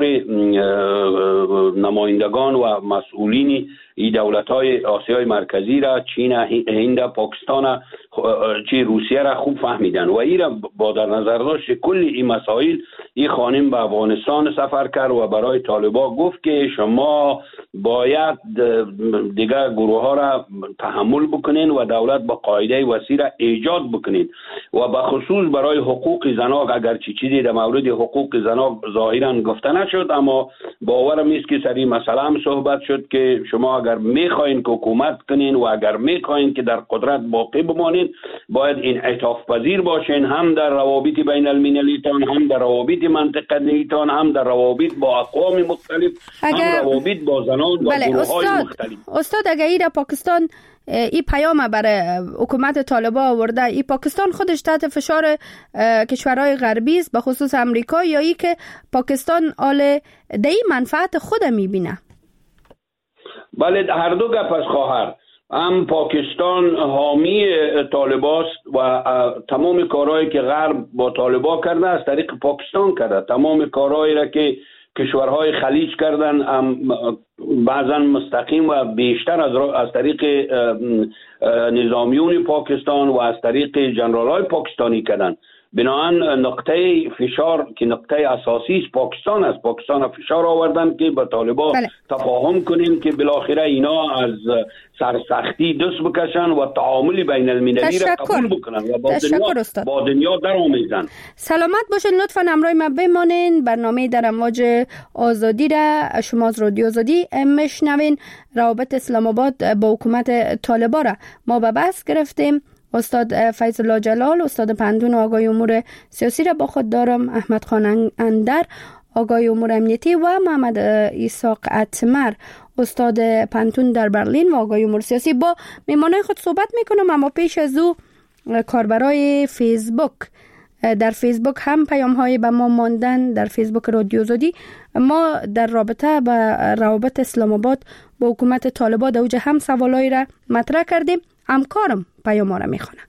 نمایندگان و مسئولین این دولت‌های آسیای مرکزی را، چین، هند، پاکستان، روسیه را خوب فهمیدن و این را با در نظر داشت کل این مسائل این خانم به افغانستان سفر کرد و برای طالبان گفت که شما باید دیگر گروه ها را تحمل بکنین و دولت با قاعده وسیع را ایجاد بکنین و به خصوص برای حقوق زنان. اگر چیزی در مورد حقوق زنان ظاهرا کاملا گفته نشد، اما باورم است که سری مسئله هم صحبت شد که شما اگر میخواین که حکومت کنین و اگر میخواین که در قدرت باقی بمانین باید انعطاف پذیر باشین، هم در روابط بین المللیتان، هم در روابط منطقه‌ایتان، هم در روابط با اقوام مختلف، هم روابط با زنان و گروه‌های مختلف. استاد اگر ایره پاکستان این پیام برای حکومت طالبان آورده، این پاکستان خودش تحت فشار کشورهای غربی است، به خصوص امریکا، یا ای که پاکستان آل دی منفعت خود میبینه؟ بله، هر دو گپ است خواهر. هم پاکستان حامی طالباست و تمام کارهایی که غرب با طالبان کرده از طریق پاکستان کرده. تمام کارهایی را که کشورهای خلیج کردن بعضا مستقیم و بیشتر از طریق نظامیون پاکستان و از طریق جنرالای پاکستانی کردن. بنابراین نقطه فشار که نقطه اساسی است پاکستان است. پاکستان فشار آوردن که با طالبان تفاهم کنیم که بالاخره اینا از سرسختی دست بکشن و تعامل بین المللی را قبول بکنن و با دنیا در آمیزن. سلامت باشین. لطفا همراه ما بمانین. برنامه در امواج آزادی را شما از رادیو آزادی میشنوین. روابط اسلام آباد با حکومت طالبان را ما به بحث گرفتیم. استاد فیض الله جلال، استاد پنتون آگاهی امور سیاسی را با خود دارم، احمد خان اندر آگاهی امور امنیتی و محمد ایساق اتمر استاد پنتون در برلین و آگاهی امور سیاسی. با میمانای خود صحبت میکنم، اما پیش از او کاربرای فیسبوک، در فیسبوک هم پیام های به ما ماندن. در فیسبوک رادیو آزادی ما در رابطه با روابط اسلام آباد با حکومت طالبان در اوج هم سوالایی را مطرح کردیم. همکارم پیام را میخونه.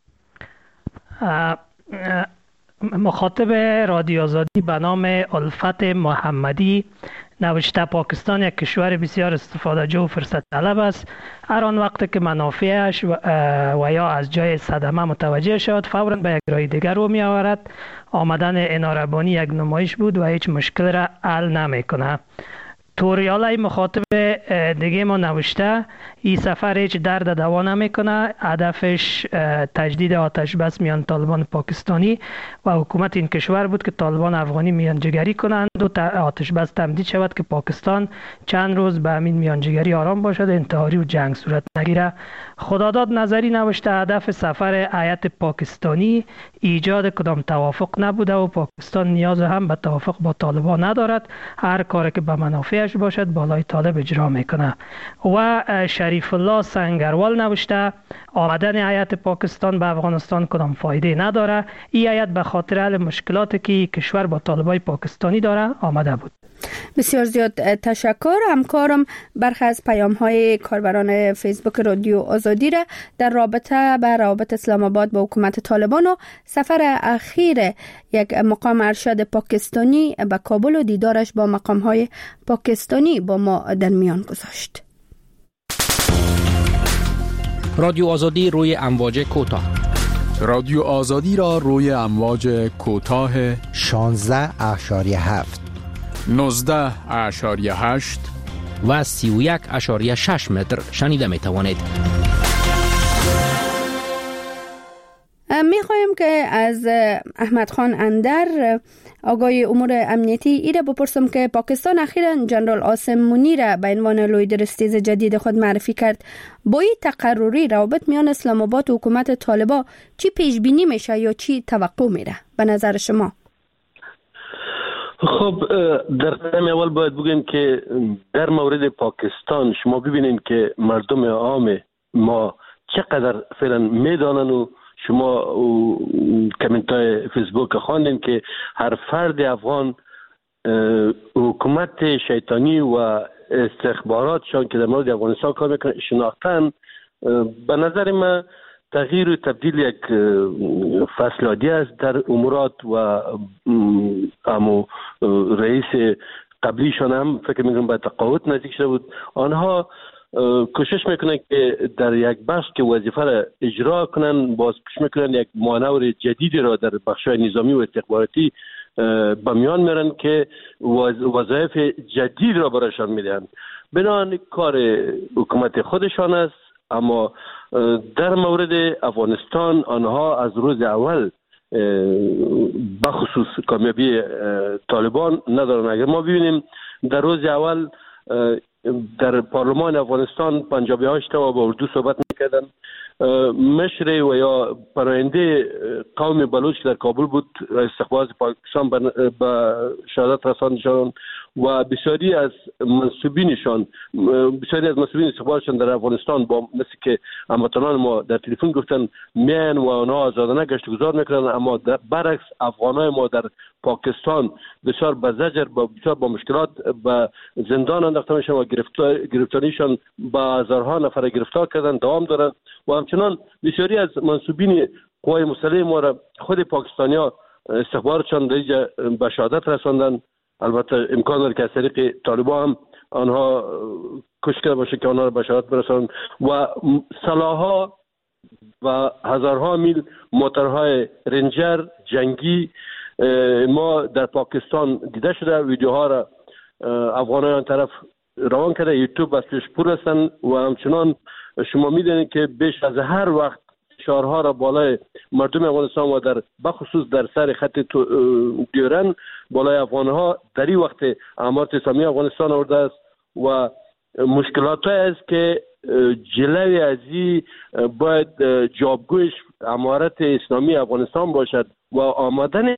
مخاطب رادیو آزادی به نام الفت محمدی نوشته پاکستان یک کشور بسیار استفاده جو و فرصت طلب است. هر آن وقت که منافعش و یا از جای صدمه متوجه شد فوراً به یک راه دیگر رو می آورد. آمدن اناربانی یک نمایش بود و هیچ مشکل را حل نمی کنه. توریالای مخاطب دیگه ما نوشته این سفر هیچ درد دوا نمیکنه. هدفش تجدید آتش بس میان طالبان پاکستانی و حکومت این کشور بود که طالبان افغانی میانجیگری کنند و آتش بس تمدید شود که پاکستان چند روز به همین میانجیگری آرام باشد، انتحاری و جنگ صورت نگیره. خداداد نظری نوشته هدف سفر هیئت پاکستانی ایجاد کدام توافق نبوده و پاکستان نیاز هم به توافق با طالبان ندارد. هر کاری که به منافعش باشد بالای طالب اجرا میکنه. و شریف الله سنگروال نوشته آمدن هیئت پاکستان به افغانستان کدام فایده نداره. این هیئت به خاطر حل مشکلاتی که کشور با طالبای پاکستانی داره آمده بود. بسیار زیاد تشکر. همکارم برخی از پیام های کاربران فیسبوک رادیو آزادی را در رابطه با روابط اسلام آباد با حکومت طالبان و سفر اخیر یک مقام ارشد پاکستانی به کابل و دیدارش با مقام های پاکستانی با ما در میان گذاشت. رادیو آزادی روی امواج کوتاه. رادیو آزادی را روی امواج کوتاه 16.7 19.8 و 31.6 متر شنیده می توانید. میخوایم که از احمد خان اندر آگاهی امور امنیتی ایره بپرسم که پاکستان اخیراً جنرال عاصم منیر به عنوان لیدر استیز جدید خود معرفی کرد. با این تقرری روابط میان اسلام آباد و حکومت طالبان چی پیش بینی میشه یا چی توقع میره به نظر شما؟ خب در قدم اول باید بگیم که در مورد پاکستان شما ببینید که مردم عام ما چقدر فعلا میدانن و شما کامنت های فیسبوک خواندین که هر فرد افغان حکومت شیطانی و استخباراتشان که در مورد افغانستان کار میکنن شناختن. به نظر من تغییر و تبدیل یک فصل عادی است در امورات و امو رئیس قبلیشان هم فکر میکنم به تقاعد نزدیک شده بود. آنها کوشش میکنن که در یک بخش که وظیفه را اجرا کنن باز کوشش میکنن یک مانور جدیدی را در بخش‌های نظامی و استخباراتی به میان میرن که وظایف جدید را برایشان میدن. بنابراین کار حکومت خودشان است، اما در مورد افغانستان آنها از روز اول بخصوص کامیابی طالبان ندارن. اگر ما ببینیم در روز اول در پارلمان افغانستان پنجابی ها اشتباه با اردو صحبت میکردن. مشر و یا پراینده قوم بلوچ در کابل بود، استخبارات پاکستان به شهادت رساندشان و بسیاری از منصوبین استخباراتشان در افغانستان با مثل که هموطنان ما در تلفن گفتن میان و آنها آزادانه گشت گذار میکنن، اما برعکس افغانای ما در پاکستان بسیار به زجر بسیار با مشکلات به زندان انداخته میشن و گرفتاریشان به هزارها نفر گرفتار کردن دوام دارن و همچنان بسیاری از منصوبین قوای مسلح ما را خود پاکستانیا استخباراتشان به شهادت رساندن. البته امکان داره که از طریق طالبان هم آنها کشته باشه که آنها را به شهادت برسانند و سلاح‌ها و هزارها میل موتورهای رنجر جنگی ما در پاکستان دیده شده. ویدیوها را افغانان طرف روان کرده، یوتیوب از پیش پر هستند و همچنان شما میدونید که بیش از هر وقت فشارها را بالای مردم افغانستان و در بخصوص در سر خط دیورن بالای افغانها در این وقت امارت اسلامی افغانستان آورده است و مشکلات است که جلوی ازی باید جوابگویش امارت اسلامی افغانستان باشد و آمدن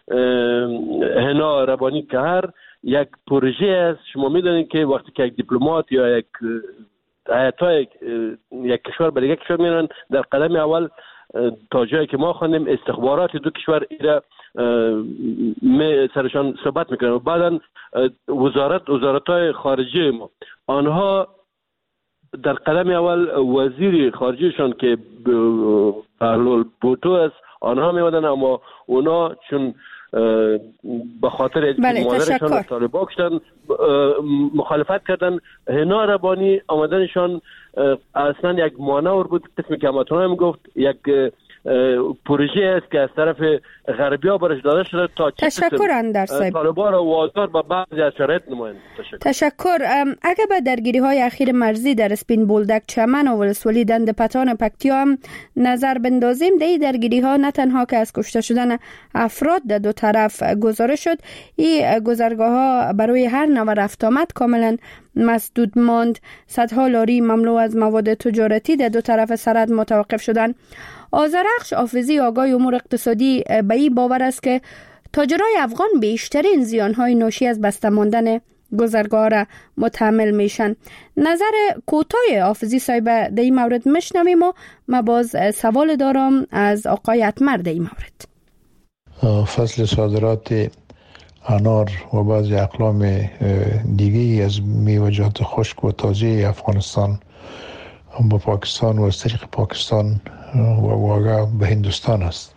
هنا ربانی کهر یک پروژه است. شما میدونید که وقتی که یک دیپلمات یا یک هیئت‌های یک کشور به دیگر کشور میرن در قدم اول تا جایی که ما خواندیم استخبارات دو کشور ایرا سرشان صحبت میکنن و بعدا وزارت‌های خارجه ما آنها در قدم اول وزیر خارجهشان که بهلول بوتو است آنها میمدن، اما اونا چون به خاطر مادرشان طالبان کشتن مخالفت کردن. هنا ربانی آمدنشان اصلا یک مانور بود، قسمی که همتون هم گفت یک پروژه است که از طرف غربی‌ها برش داده شده تا تشکر اندر صاحب طالبان را وادار به بعضی از شرایط نمایند. تشکر. اگر به درگیری‌های اخیر مرزی در اسپین بولدک چمن و ولسوالی دند پتان پکتیا هم نظر بندازیم، در این درگیری‌ها نه تنها که از کشته شدن افراد در دو طرف گزارش شد، این گذرگاه‌ها برای هر نوع رفت آمد کاملا مسدود ماند. صدها لاری مملو از مواد تجارتی در دو طرف سرحد متوقف شدند. آذرخش حافظی آگاه امور اقتصادی به این باور است که تاجرای افغان بیشترین زیانهای ناشی از بسته ماندن گذرگاه را متحمل میشن. نظر کوتاه حافظی صاحب در این مورد میشنویم و من باز سوال دارم از آقای اتمر در این مورد. فصل صادرات انار و بعضی اقلام دیگه از میوه‌جات خشک و تازه افغانستان با پاکستان و از طریق پاکستان و واقع به هندوستان است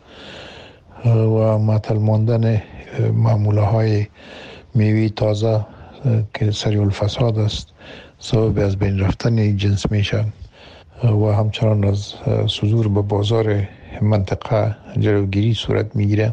و معطل ماندن معموله های میوه تازه که سریع الفساد است سبب از بین رفتن جنس میشن و همچنان از صدور به بازار منطقه جلوگیری صورت میگیره.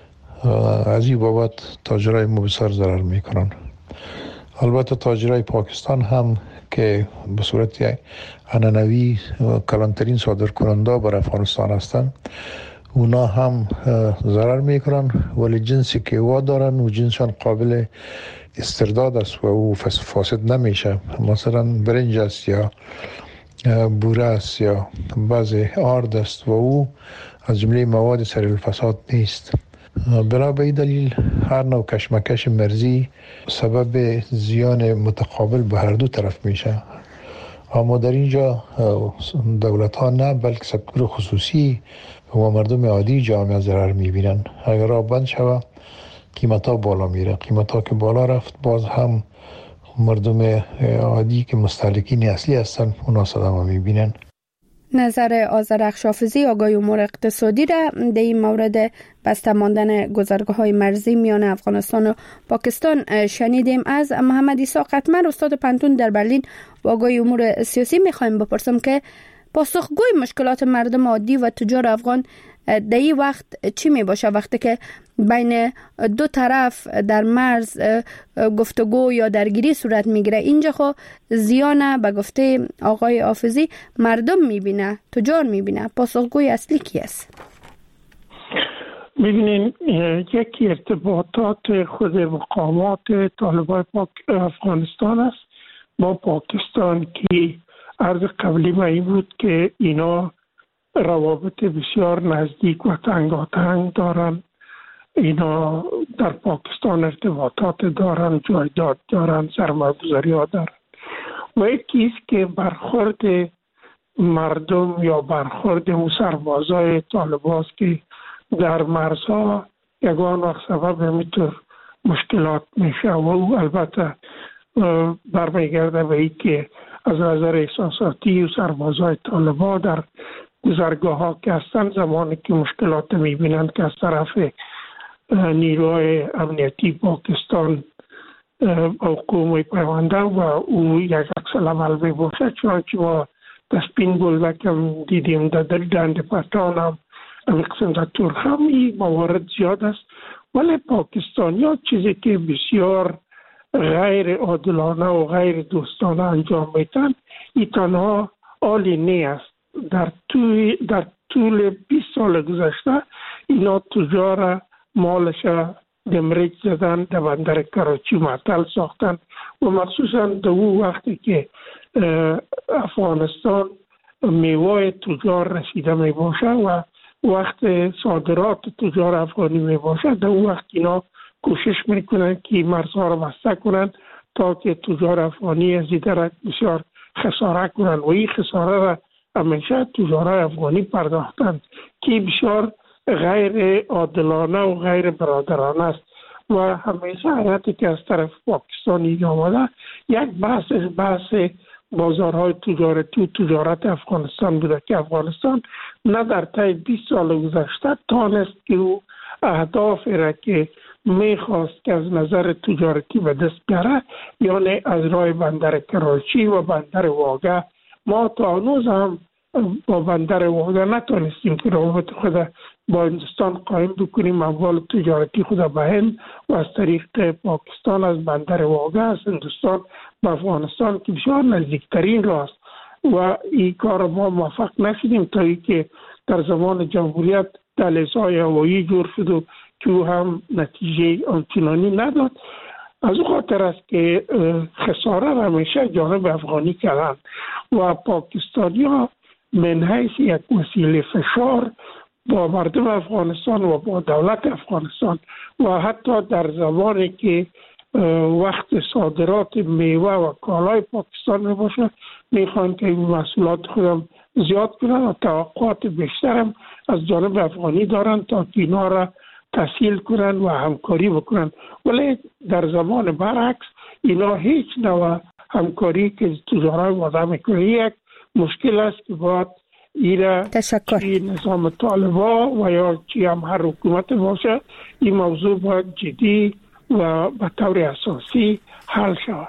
از این بابت تاجرای ما بسیار ضرر میکنن. البته تاجرای پاکستان هم که به صورت عنعنوی کلانترین صادر کننده بر افغانستان هستند، اونا هم ضرر میکنن، ولی جنسی که وا دارن و جنسشان قابل استرداد است و او فاسد نمیشه. مثلا برنج است یا بوره است یا بعض آرد است و او از جمله مواد سریع الفساد نیست. بنا به این دلیل هر نوع کشمکش مرزی سبب زیان متقابل به هر دو طرف میشه. اما در اینجا دولت ها نه بلکه سکتور خصوصی و مردم عادی جامعه ضرر میبینن. اگر راه بند شود قیمت ها بالا میره، قیمت ها که بالا رفت باز هم مردم عادی که مستهلکین اصلی هستن اونا صدمه میبینن. نظر آذرخش حافظی آگاه امور اقتصادی را در این مورد بسته ماندن گذرگاه‌های مرزی میان افغانستان و پاکستان شنیدیم. از محمد عیسی قتمر استاد پنتون در برلین و آگاه امور سیاسی میخوایم بپرسم که پاسخگوی مشکلات مردم عادی و تجار افغان در این وقت چی می باشه وقتی که بین دو طرف در مرز گفتگو یا درگیری صورت میگیره؟ اینجا خو زیان به گفته آقای حافظی مردم میبینه، تجار میبینه. پاسخگوی اصلی کی است؟ ببینین یکی ارتباطات خود مقامات طالبان افغانستان است با پاکستان که عرض قبلی ما این بود که اینا روابط بسیار نزدیک و تنگاتنگ دارن. اینا در پاکستان ارتباطات دارن، جایداد دارن، سرمایه‌گذاری ها دارن و یکی است که برخورد مردم یا برخورد سربازای طالبان است که در مرزها یگان وقت سبب همیتر مشکلات میشه و او البته برمیگرده به این که از نظر احساساتی و سربازای طالبان در گذرگاه ها که هستن زمانی که مشکلات میبینند که از طرف نیروهای امنیتی پاکستان حکومت پیونده و او یک عکس العمل میباشه، چنانچه ما در سپین گلبک هم دیدیم، در دند پتان هم قسم در ترک هم این موارد زیاد است. ولی پاکستانی ها چیزی که بسیار غیر عادلانه و غیر دوستانه انجام میتن این تنها عالی نیست. در طول 20 سال گذشته اینا تجار مالش دمریج زدن، در بندر کراچی معطل ساختن و مخصوصا در او وقتی که افغانستان میوه تجار رسیده می باشه و وقت صادرات تجار افغانی می باشه، در او وقت اینا کوشش میکنن که مرزها را بسته کنن تا که تجار افغانی از این طرف بسیار خساره کنن و این خساره را همیشه تجارای افغانی پرداختن که بسیار غیر عادلانه و غیر برادرانه است و همیشه حالتی که از طرف پاکستانی آمده یک بحث بازارهای تجارتی و تجارت افغانستان بوده که افغانستان نه در طی 20 سال گذشته تانست که او اهدافی را که میخواست که از نظر تجارتی به دست بیاره، یعنی از راه بندر کراچی و بندر واگه، ما تا هنوز هم با بندر واگه نتونستیم که روابط خود با هندوستان قایم بکنیم، اموال تجارتی خود به هند و از طریق پاکستان از بندر واگه از هندوستان به افغانستان که بسیار نزدیکترین راست و این کار ما موفق نشدیم تا ای که در زمان جمهوریت دهلیزهای هوایی جور شد و که هم نتیجه آنچنانی نداد. از او خاطر است که خساره را همیشه جانب افغانی کردن و پاکستانی ها من حیث یک وسیله فشار با مردم افغانستان و با دولت افغانستان و حتی در زمانی که وقت صادرات میوه و کالای پاکستان می باشه میخوان که این محصولات خودم زیاد کنن و توقعات بیشترم از جانب افغانی دارن تا که اینا را تسهیل کنن و همکاری بکنن. ولی در زمان برعکس اینا هیچ نوع همکاری که تجارت وضع میکنه یک مشکل است که باید ایره چی نظام طالبا و یا چی هم هر حکومت باشه این موضوع باید جدی و به طور اساسی حل شود.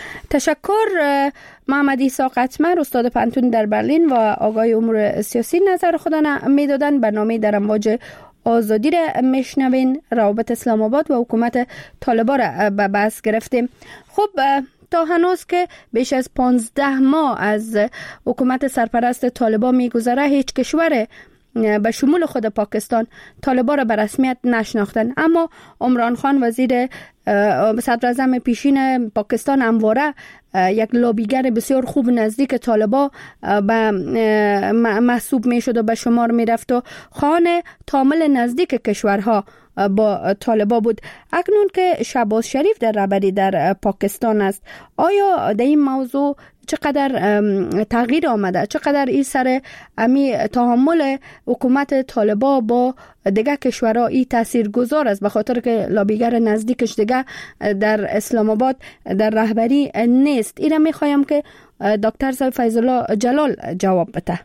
تشکر محمد عیسی قطمر، استاد پانتون در برلین و آقای امور سیاسی نظر خودن میدادن. برنامه در امواج آزادی را میشنوین. روابط اسلام آباد و حکومت طالبان را به بحث گرفتیم. خب تا هنوز که بیش از 15 ماه از حکومت سرپرست طالبان میگذره هیچ کشور به شمول خود پاکستان طالبان را به رسمیت نشناختن، اما عمران خان وزیر صدر اعظم پیشین پاکستان همواره یک لابیگر بسیار خوب نزدیک طالبان محسوب می شد و به شمار می رفت و خان تامل نزدیک کشورها با طالبان بود. اکنون که شهباز شریف در رهبری در پاکستان است، آیا در این موضوع چقدر تغییر آمده؟ چقدر این سر امی تحمل حکومت طالبان با دیگه کشورها این تأثیر گذار است، به خاطر که لابیگر نزدیکش دیگه در اسلام آباد در رهبری نیست؟ این را میخوایم که دکتر صاحب فیض الله جلال جواب بده.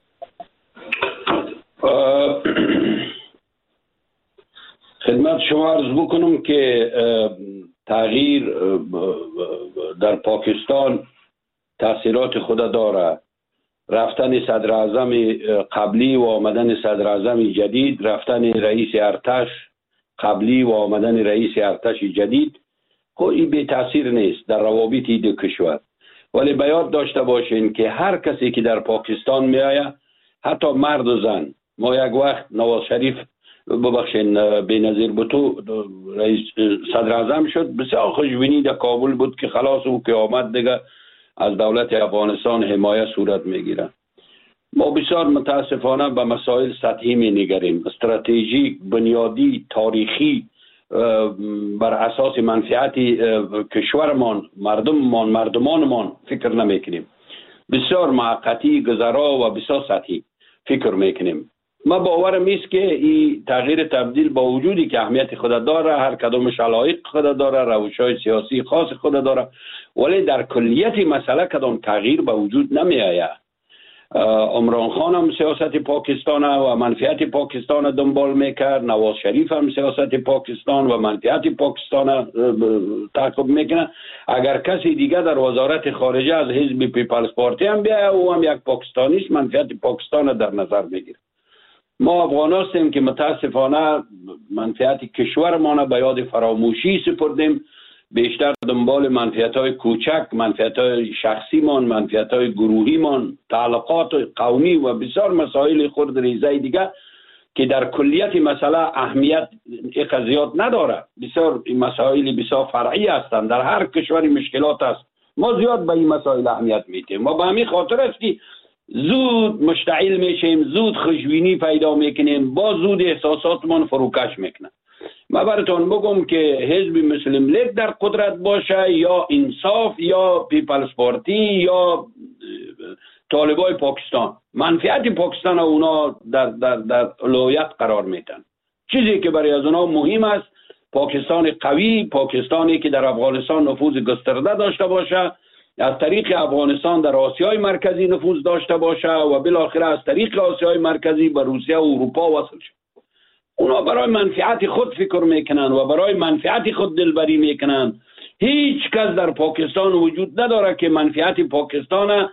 خدمت شما عرض بکنم که تغییر در پاکستان تأثیرات خود داره. رفتن صدر اعظم قبلی و آمدن صدر اعظم جدید، رفتن رئیس ارتش قبلی و آمدن رئیس ارتش جدید، خب این بی تأثیر نیست در روابط دو کشور. ولی باید داشته باشین که هر کسی که در پاکستان می آید، حتی مرد و زن، ما یک وقت نواز شریف ببخشین بینظیر بوتو رئیس صدر اعظم شد، بسیار خوشبینی در کابل بود که خلاص او که آمد دیگه از دولت افغانستان حمایت صورت میگیره. ما بسیار متاسفانه به مسائل سطحی می نگریم، استراتژیک، بنیادی، تاریخی، بر اساس منفعت کشورمان، مردمانمان فکر نمی کنیم. بسیار معقتی، گذرا و بسیار سطحی فکر میکنیم. ما باورم است که این تغییر تبدیل با وجودی که اهمیت خود داره، هر کدامش علایق خود داره، روش‌های سیاسی خاص خود داره، ولی در کلیت مسئله کدام تغییر به وجود نمی آید. عمران خان هم سیاست پاکستان و منفعت پاکستان دنبال میکرد، نواز شریف هم سیاست پاکستان و منفعت پاکستان تعقیب میکنه. اگر کسی دیگه در وزارت خارجه از حزب پیپلز پارتی هم بیاید، او هم یک پاکستانی است، منفعت پاکستان در نظر میگیره. ما افغان هستیم که متاسفانه منفعت کشورمان به یاد فراموشی سپردیم، بیشتر دنبال منفعت‌های کوچک، منفعت‌های شخصیمان، منفعت‌های گروهیمان، تعلقات قومی و بسیار مسائل خرد ریزه دیگه که در کلیت مسئله اهمیت زیاد نداره. بسیار مسائل بسیار فرعی هستند، در هر کشوری مشکلات است. ما زیاد به این مسائل اهمیت میدیم. ما به همین خاطر است که زود مشتعل میشیم، زود خوشبینی پیدا میکنیم، با زود احساساتمان فروکش میکنه. ما براتون بگم که حزب مسلم لیگ در قدرت باشه یا انصاف یا پیپلز پارتی یا طالبای پاکستان، منفعت پاکستان اونا در اولویت قرار میتن. چیزی که برای از اونا مهم است پاکستان قوی، پاکستانی که در افغانستان نفوذ گسترده داشته باشه، از طریق افغانستان در آسیای مرکزی نفوذ داشته باشه و بالاخره از طریق آسیای مرکزی به روسیه و اروپا وصل شه. اونا برای منفعت خود فکر میکنن و برای منفعت خود دلبری میکنن. هیچ کس در پاکستان وجود نداره که منفعت پاکستان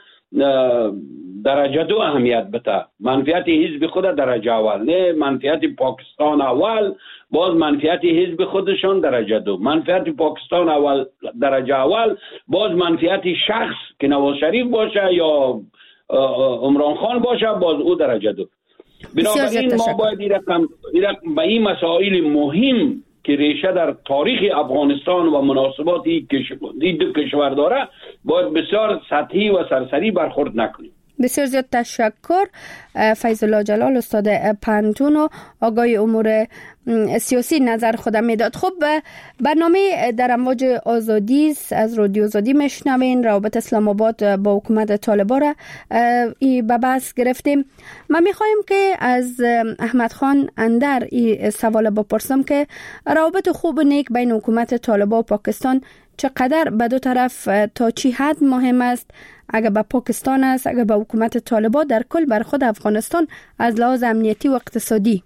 درجه دو اهمیت بده، منفعت حزب خود درجه اول، نه منفعت پاکستان اول باز منفعت حزب خودشان درجه دو، منفعت پاکستان اول درجه اول باز منفعت شخص که نواز شریف باشه یا عمران خان باشه باز او درجه دو. بنابراین ما باید به این مسائل مهم که ریشه در تاریخ افغانستان و مناسبات این دو کشور داره باید بسیار سطحی و سرسری برخورد نکنیم. بسیار زیاد تشکر فیض الله جلال، استاد پنتون و آقای امور سیاسی نظر خودم میداد. خب برنامه در امواج آزادی از رادیو آزادی میشنوین. روابط اسلام آباد با حکومت طالبان را به بحث گرفتیم. من میخوایم که از احمد خان اندر این سوال بپرسم که روابط خوب و نیک بین حکومت طالبان و پاکستان چقدر به دو طرف تا چی حد مهم است؟ اگر به پاکستان است، اگر به حکومت طالبان، در کل بر خود افغانستان از لحاظ امنیتی و اقتصادی؟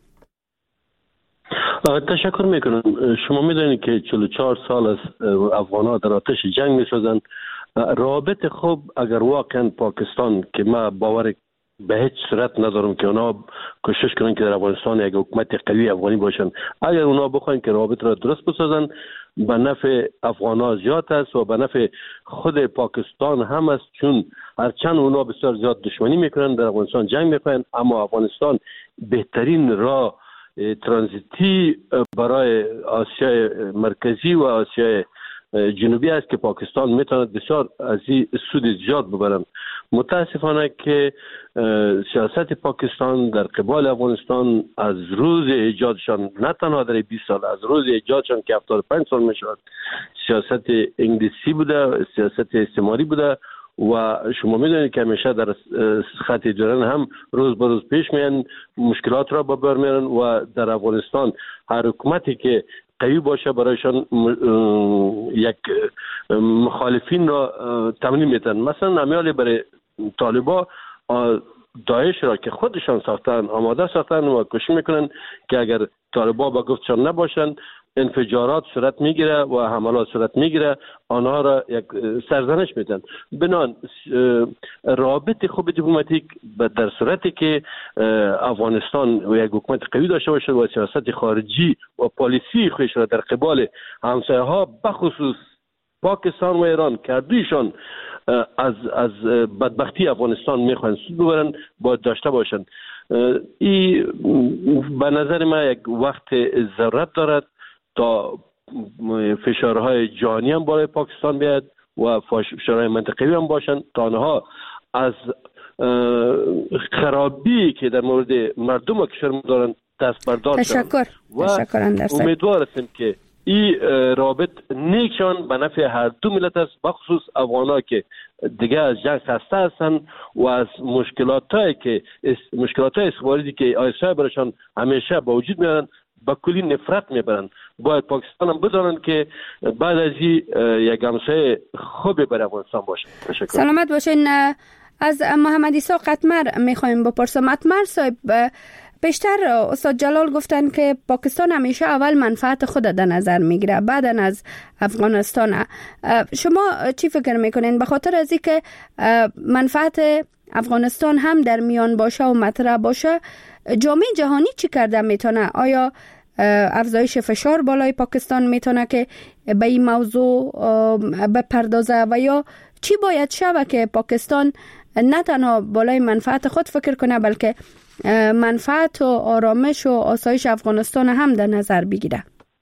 تشکر میکنم. شما میدونید که 44 سال است افغان‌ها در آتش جنگ میسازند. رابط خوب اگر واقعا پاکستان که ما باور به هیچ صورت ندارم که اونا کوشش کنن که در افغانستان یک حکومت قوی افغانی باشن، اگر اونا بخواین که رابط را درست بسازن به نفع افغان‌ها زیاد است و به نفع خود پاکستان هم است، چون هرچند اونا بسیار زیاد دشمنی میکنن در افغانستان جنگ میکنن، اما افغانستان بهترین راه ترانزیتی برای آسیای مرکزی و آسیای جنوبی است که پاکستان میتواند بسیار از این سود زیاد ببرند. متاسفانه که سیاست پاکستان در قبال افغانستان از روز ایجادشان، نه تنها در 20 سال، از روز ایجادشان که 75 سال میشود، سیاست انگلیسی بوده، سیاست استعماری بوده و شما میدونید که همیشه در خط دوران هم روز به روز پیش میان، مشکلات را به بر میارن و در افغانستان هر حکومتی که قوی باشه برایشان یک مخالفین را تمرین میتن. مثلا نمیالی برای طالبا داعش را که خودشان ساختن آماده ساختن و کوشش میکنن که اگر طالبا با گفتشان نباشن انفجارات صورت میگیره و حملات صورت میگیره، آنها را یک سرزنش میدن. بنان رابط خوب دیپلماتیک در صورتی که افغانستان و یک حکومت قوی داشته باشه و سیاست خارجی و پالیسی خودش را در قبال همسایه ها بخصوص پاکستان و ایران که دویشان از بدبختی افغانستان میخوان سود ببرن باید داشته باشند. این به نظر من یک وقت ضرورت دارد تا فشارهای جهانی هم بالای پاکستان بیاد و فشارهای منطقه‌ای هم باشند تا آنها از خرابی که در مورد مردم کشور دارند دست بردار شوند. تشکر. امیدوار هستیم که این رابط نیکشان به نفع هر دو ملت است، بخصوص افغان‌ها که دیگه از جنگ خسته هستند و از مشکلات استخباراتی که آیسای برشان همیشه با وجود میارن با کلی نفرت میبرند. باید پاکستان هم بدانند که بعد از این یک همسایه خوبی برای افغانستان باشه. تشکر. سلامت باشین. از محمد عیسی قطمر میخوایم بپرسم. قطمر صاحب، بیشتر استاد جلال گفتن که پاکستان همیشه اول منفعت خود در نظر میگیره بعداً از افغانستان. شما چی فکر میکنین؟ به خاطر از اینکه منفعت افغانستان هم در میان باشه و مطرح باشه، جامعه جهانی چی کرده میتونه؟ آیا افزایش فشار بالای پاکستان میتونه که به این موضوع بپردازه و یا چی باید شود که پاکستان نه تنها بالای منفعت خود فکر کنه بلکه منفعت و آرامش و آسایش افغانستان هم در نظر بگیره؟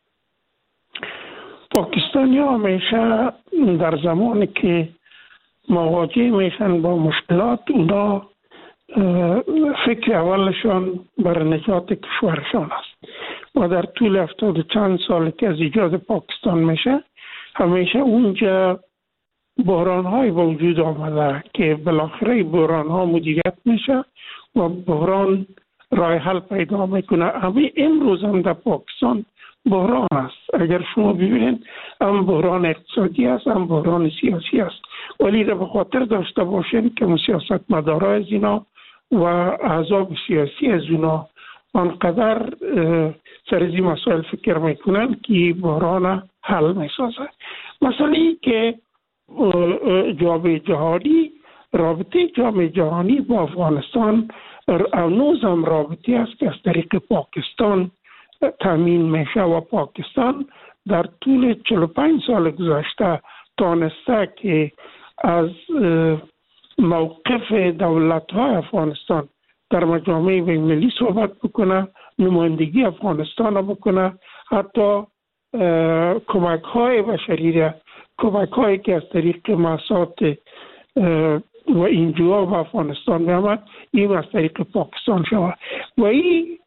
پاکستانی همیشه در زمانی که مواجه میشن با مشکلات، اونا فکر اولشان بر نجات کشورشان است و در طول 70 چند سال که از ایجاد پاکستان میشه همیشه اونجا بحران های با وجود آمده که بالاخره بحران ها مدیریت میشه و بحران راه حل پیدا میکنه. همین امروز هم در پاکستان بحران است. اگر شما ببینید هم بحران اقتصادی است هم بحران سیاسی است، ولی را به خاطر داشته باشین که سیاستمدارای از اینا و احزاب سیاسی از اونا آنقدر سر از این مسائل فکر میکنن که بحران حل میسازه. مسئله که جامعه جهانی، رابطه جامعه جهانی با افغانستان هنوز هم رابطه است که از طریق پاکستان تامین میشه و پاکستان در طول 45 سال گذشته تانسته که از موقف دولت‌های افغانستان در مجامع بین‌المللی صحبت بکنه، نمایندگی افغانستان را بکنه، حتی کمک‌های بشری، کمک‌هایی که از طریق مؤسسات و اینجا به افغانستان می‌آمد، این از طریق پاکستان شود و این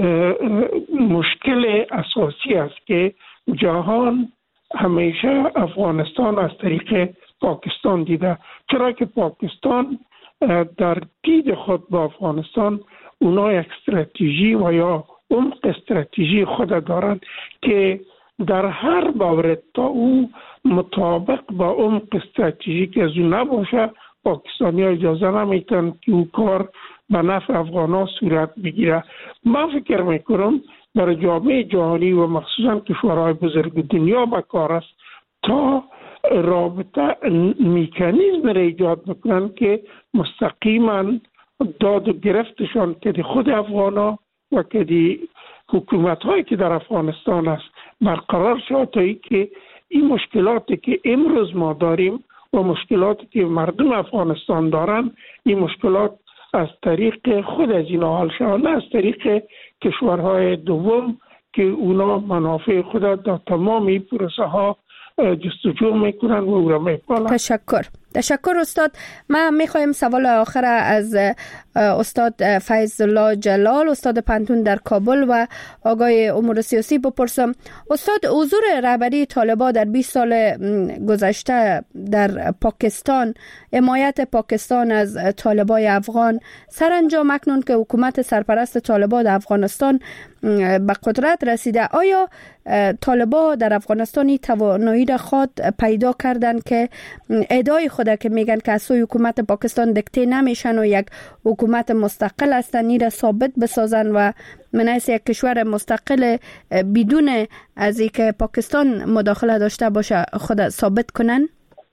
مشکل اساسی است که جهان همیشه افغانستان از طریق پاکستان دیده، چرا که پاکستان در دید خود با افغانستان اونا یک استراتژی و یا عمق استراتژی خود دارند که در هر مورد تا او مطابق با عمق استراتژی که از اون نباشه پاکستانی ها اجازه نمیتن که او کار به نفع افغان ها صورت بگیره. من فکر میکنم برای جامعه جهانی و مخصوصا کشورهای بزرگ دنیا بکار است تا رابطه میکانیزم را ایجاد بکنن که مستقیما داد و گرفتشان که خود افغان ها و که حکومت هایی که در افغانستان است برقرار شد تا ای که این مشکلاتی که امروز ما داریم و مشکلاتی که مردم افغانستان دارن، این مشکلات از طریق خود از اینا حل شود، نه از طریق کشورهای دوم که اونا منافع خود در تمامی پروسه ها جستجو میکنن و او را میپالن. تشکر استاد. ما میخوایم سوال آخر از استاد فیض الله جلال، استاد پنتون در کابل و آقای امور سیاسی بپرسم. استاد، حضور رهبری طالبان در 20 سال گذشته در پاکستان، حمایت پاکستان از طالبان افغان، سرانجام اکنون که حکومت سرپرست طالبان در افغانستان به قدرت رسیده، آیا طالبان در افغانستان توانایی را خود پیدا کردن که ادعای خود که میگن که از سوی حکومت پاکستان دکته نمیشن و یک حکومت مستقل هستن، این را ثابت بسازن و من از یک کشور مستقل بدون از اینکه پاکستان مداخله داشته باشه خود ثابت کنن؟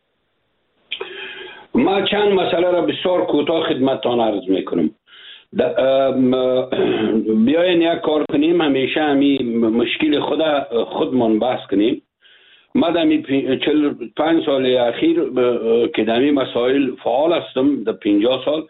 ما چند مسئله را بسیار کوتاه خدمتتان عرض میکنم. بیاین یک کار کنیم، همیشه همین مشکل خودمان بحث کنیم. ما در 45 سال اخیر که در این مسائل فعال هستم، در 50 سال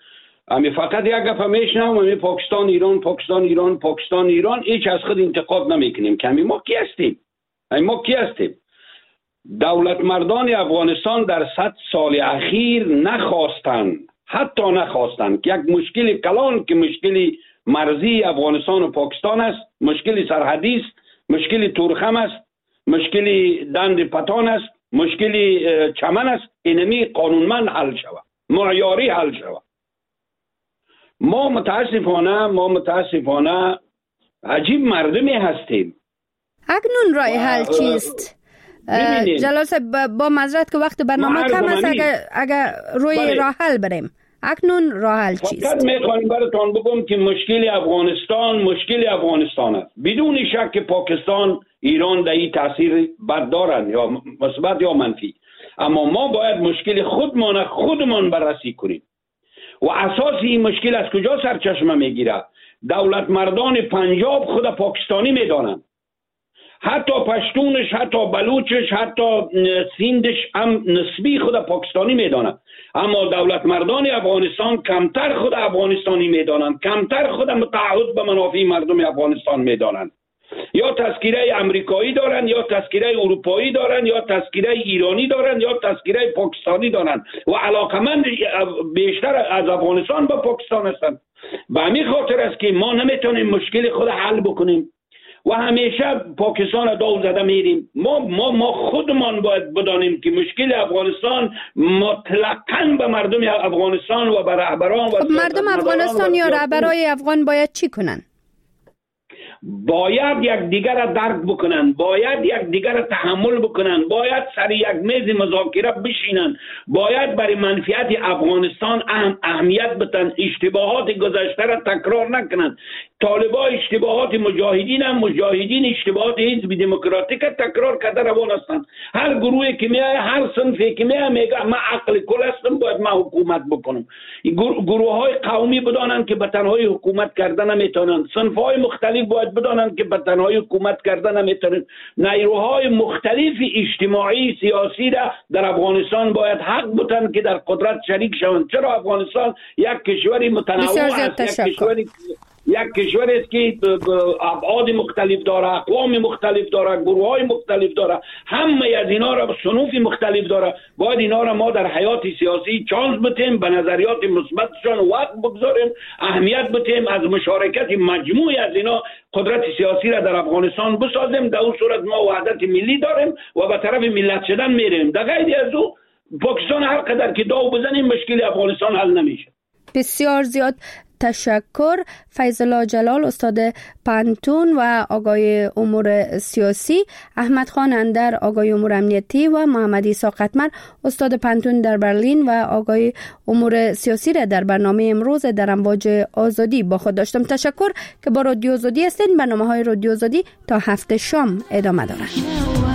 امی فقط یک گپ میشنم امی پاکستان ایران پاکستان ایران پاکستان ایران، هیچ از خود انتقاد نمیکنیم که ما کی هستیم؟ ما کی هستیم؟ دولت مردان افغانستان در 100 سال اخیر نخواستند، حتی نخواستند که یک مشکل کلان که مشکل مرزی افغانستان و پاکستان است، مشکل سرحدی است، مشکل تورخم است، مشکل دند پتان است، مشکل چمن است، اینمی قانونمند حل شود، معیاری حل شود. ما متاسفانه عجیب مردمی هستیم. اکنون راه حل چیست؟ جلال صاحب با معذرت که وقت برنامه کم است، اگر روی راه حل بریم، اکنون راه حل چیست؟ فقط میخوایم براتون بگم که مشکل افغانستان است. بدون شک پاکستان ایران در این تاثیر بد دارند، یا مثبت یا منفی، اما ما باید مشکل خودمان بررسی کنیم. و اساس این مشکل از کجا سرچشمه میگیره؟ دولت مردان پنجاب خود پاکستانی میدانند، حتی پشتونش، حتی بلوچش، حتی سیندش هم نسبی خود پاکستانی میدانند، اما دولت مردان افغانستان کمتر خود افغانستانی میدانند، کمتر خود متعهد به منافع مردم افغانستان میدانند. یا تذکیره امریکایی دارند، یا تذکیره اروپایی دارند، یا تذکیره ایرانی دارند، یا تذکیره پاکستانی دارند و علاقمند بیشتر از افغانستان به پاکستان هستند. به همین خاطر است که ما نمیتونیم مشکل خود حل بکنیم و همیشه پاکستان دو زده میریم. ما خودمان باید بدانیم که مشکل افغانستان مطلقاً به مردم افغانستان و به رهبران و مردم افغانستان یا رهبرای افغان باید چی کنن؟ باید یک دیگر را درک بکنن، باید یک دیگر را تحمل بکنن، باید سر یک میز مذاکره بشینن، باید برای منفعت افغانستان اهمیت بدن، اشتباهات گذشته را تکرار نکنن. طالبا اشتباهات مجاهدین اشتباهات حزب دموکراتیک تکرار کرده روان هستند. هر گروهی که میاد، هر صنفی که میگه من عقل کل هستم، باید من حکومت بکنم. گروه های قومی بدانند که به تنهایی حکومت کردن نمیتونن، صنف های مختلف باید بدانند که به تنهایی حکومت کردن نمیتونن. نیروهای مختلف اجتماعی سیاسی را در افغانستان باید حق بدن که در قدرت شریک شوند. چرا افغانستان یک کشوری متنوع است، یک کشوری است که ابعاد مختلف داره، اقوام مختلف داره، گروه های مختلف داره، همه از اینا را صنوف مختلف داره. باید اینا را ما در حیات سیاسی چانس بدیم، به نظریات مثبتشان وقت بگذاریم، اهمیت بدیم، از مشارکت مجموعی از اینا قدرت سیاسی را در افغانستان بسازیم. در اون صورت ما وحدت ملی داریم و به طرف ملت شدن میریم. در غیر از او پاکستان هر قدر که داو بزنیم مشکل افغانستان حل نمیشه. بسیار زیاد تشکر. فیض الله جلال، استاد پانتون و آقای امور سیاسی، احمد خان اندر، آقای امور امنیتی و محمد عیسی قطمر، استاد پانتون در برلین و آقای امور سیاسی را در برنامه امروز در امواج آزادی با خود داشتم. تشکر که با رادیو آزادی هستین. برنامه‌های رادیو آزادی تا هفته شام ادامه دارد.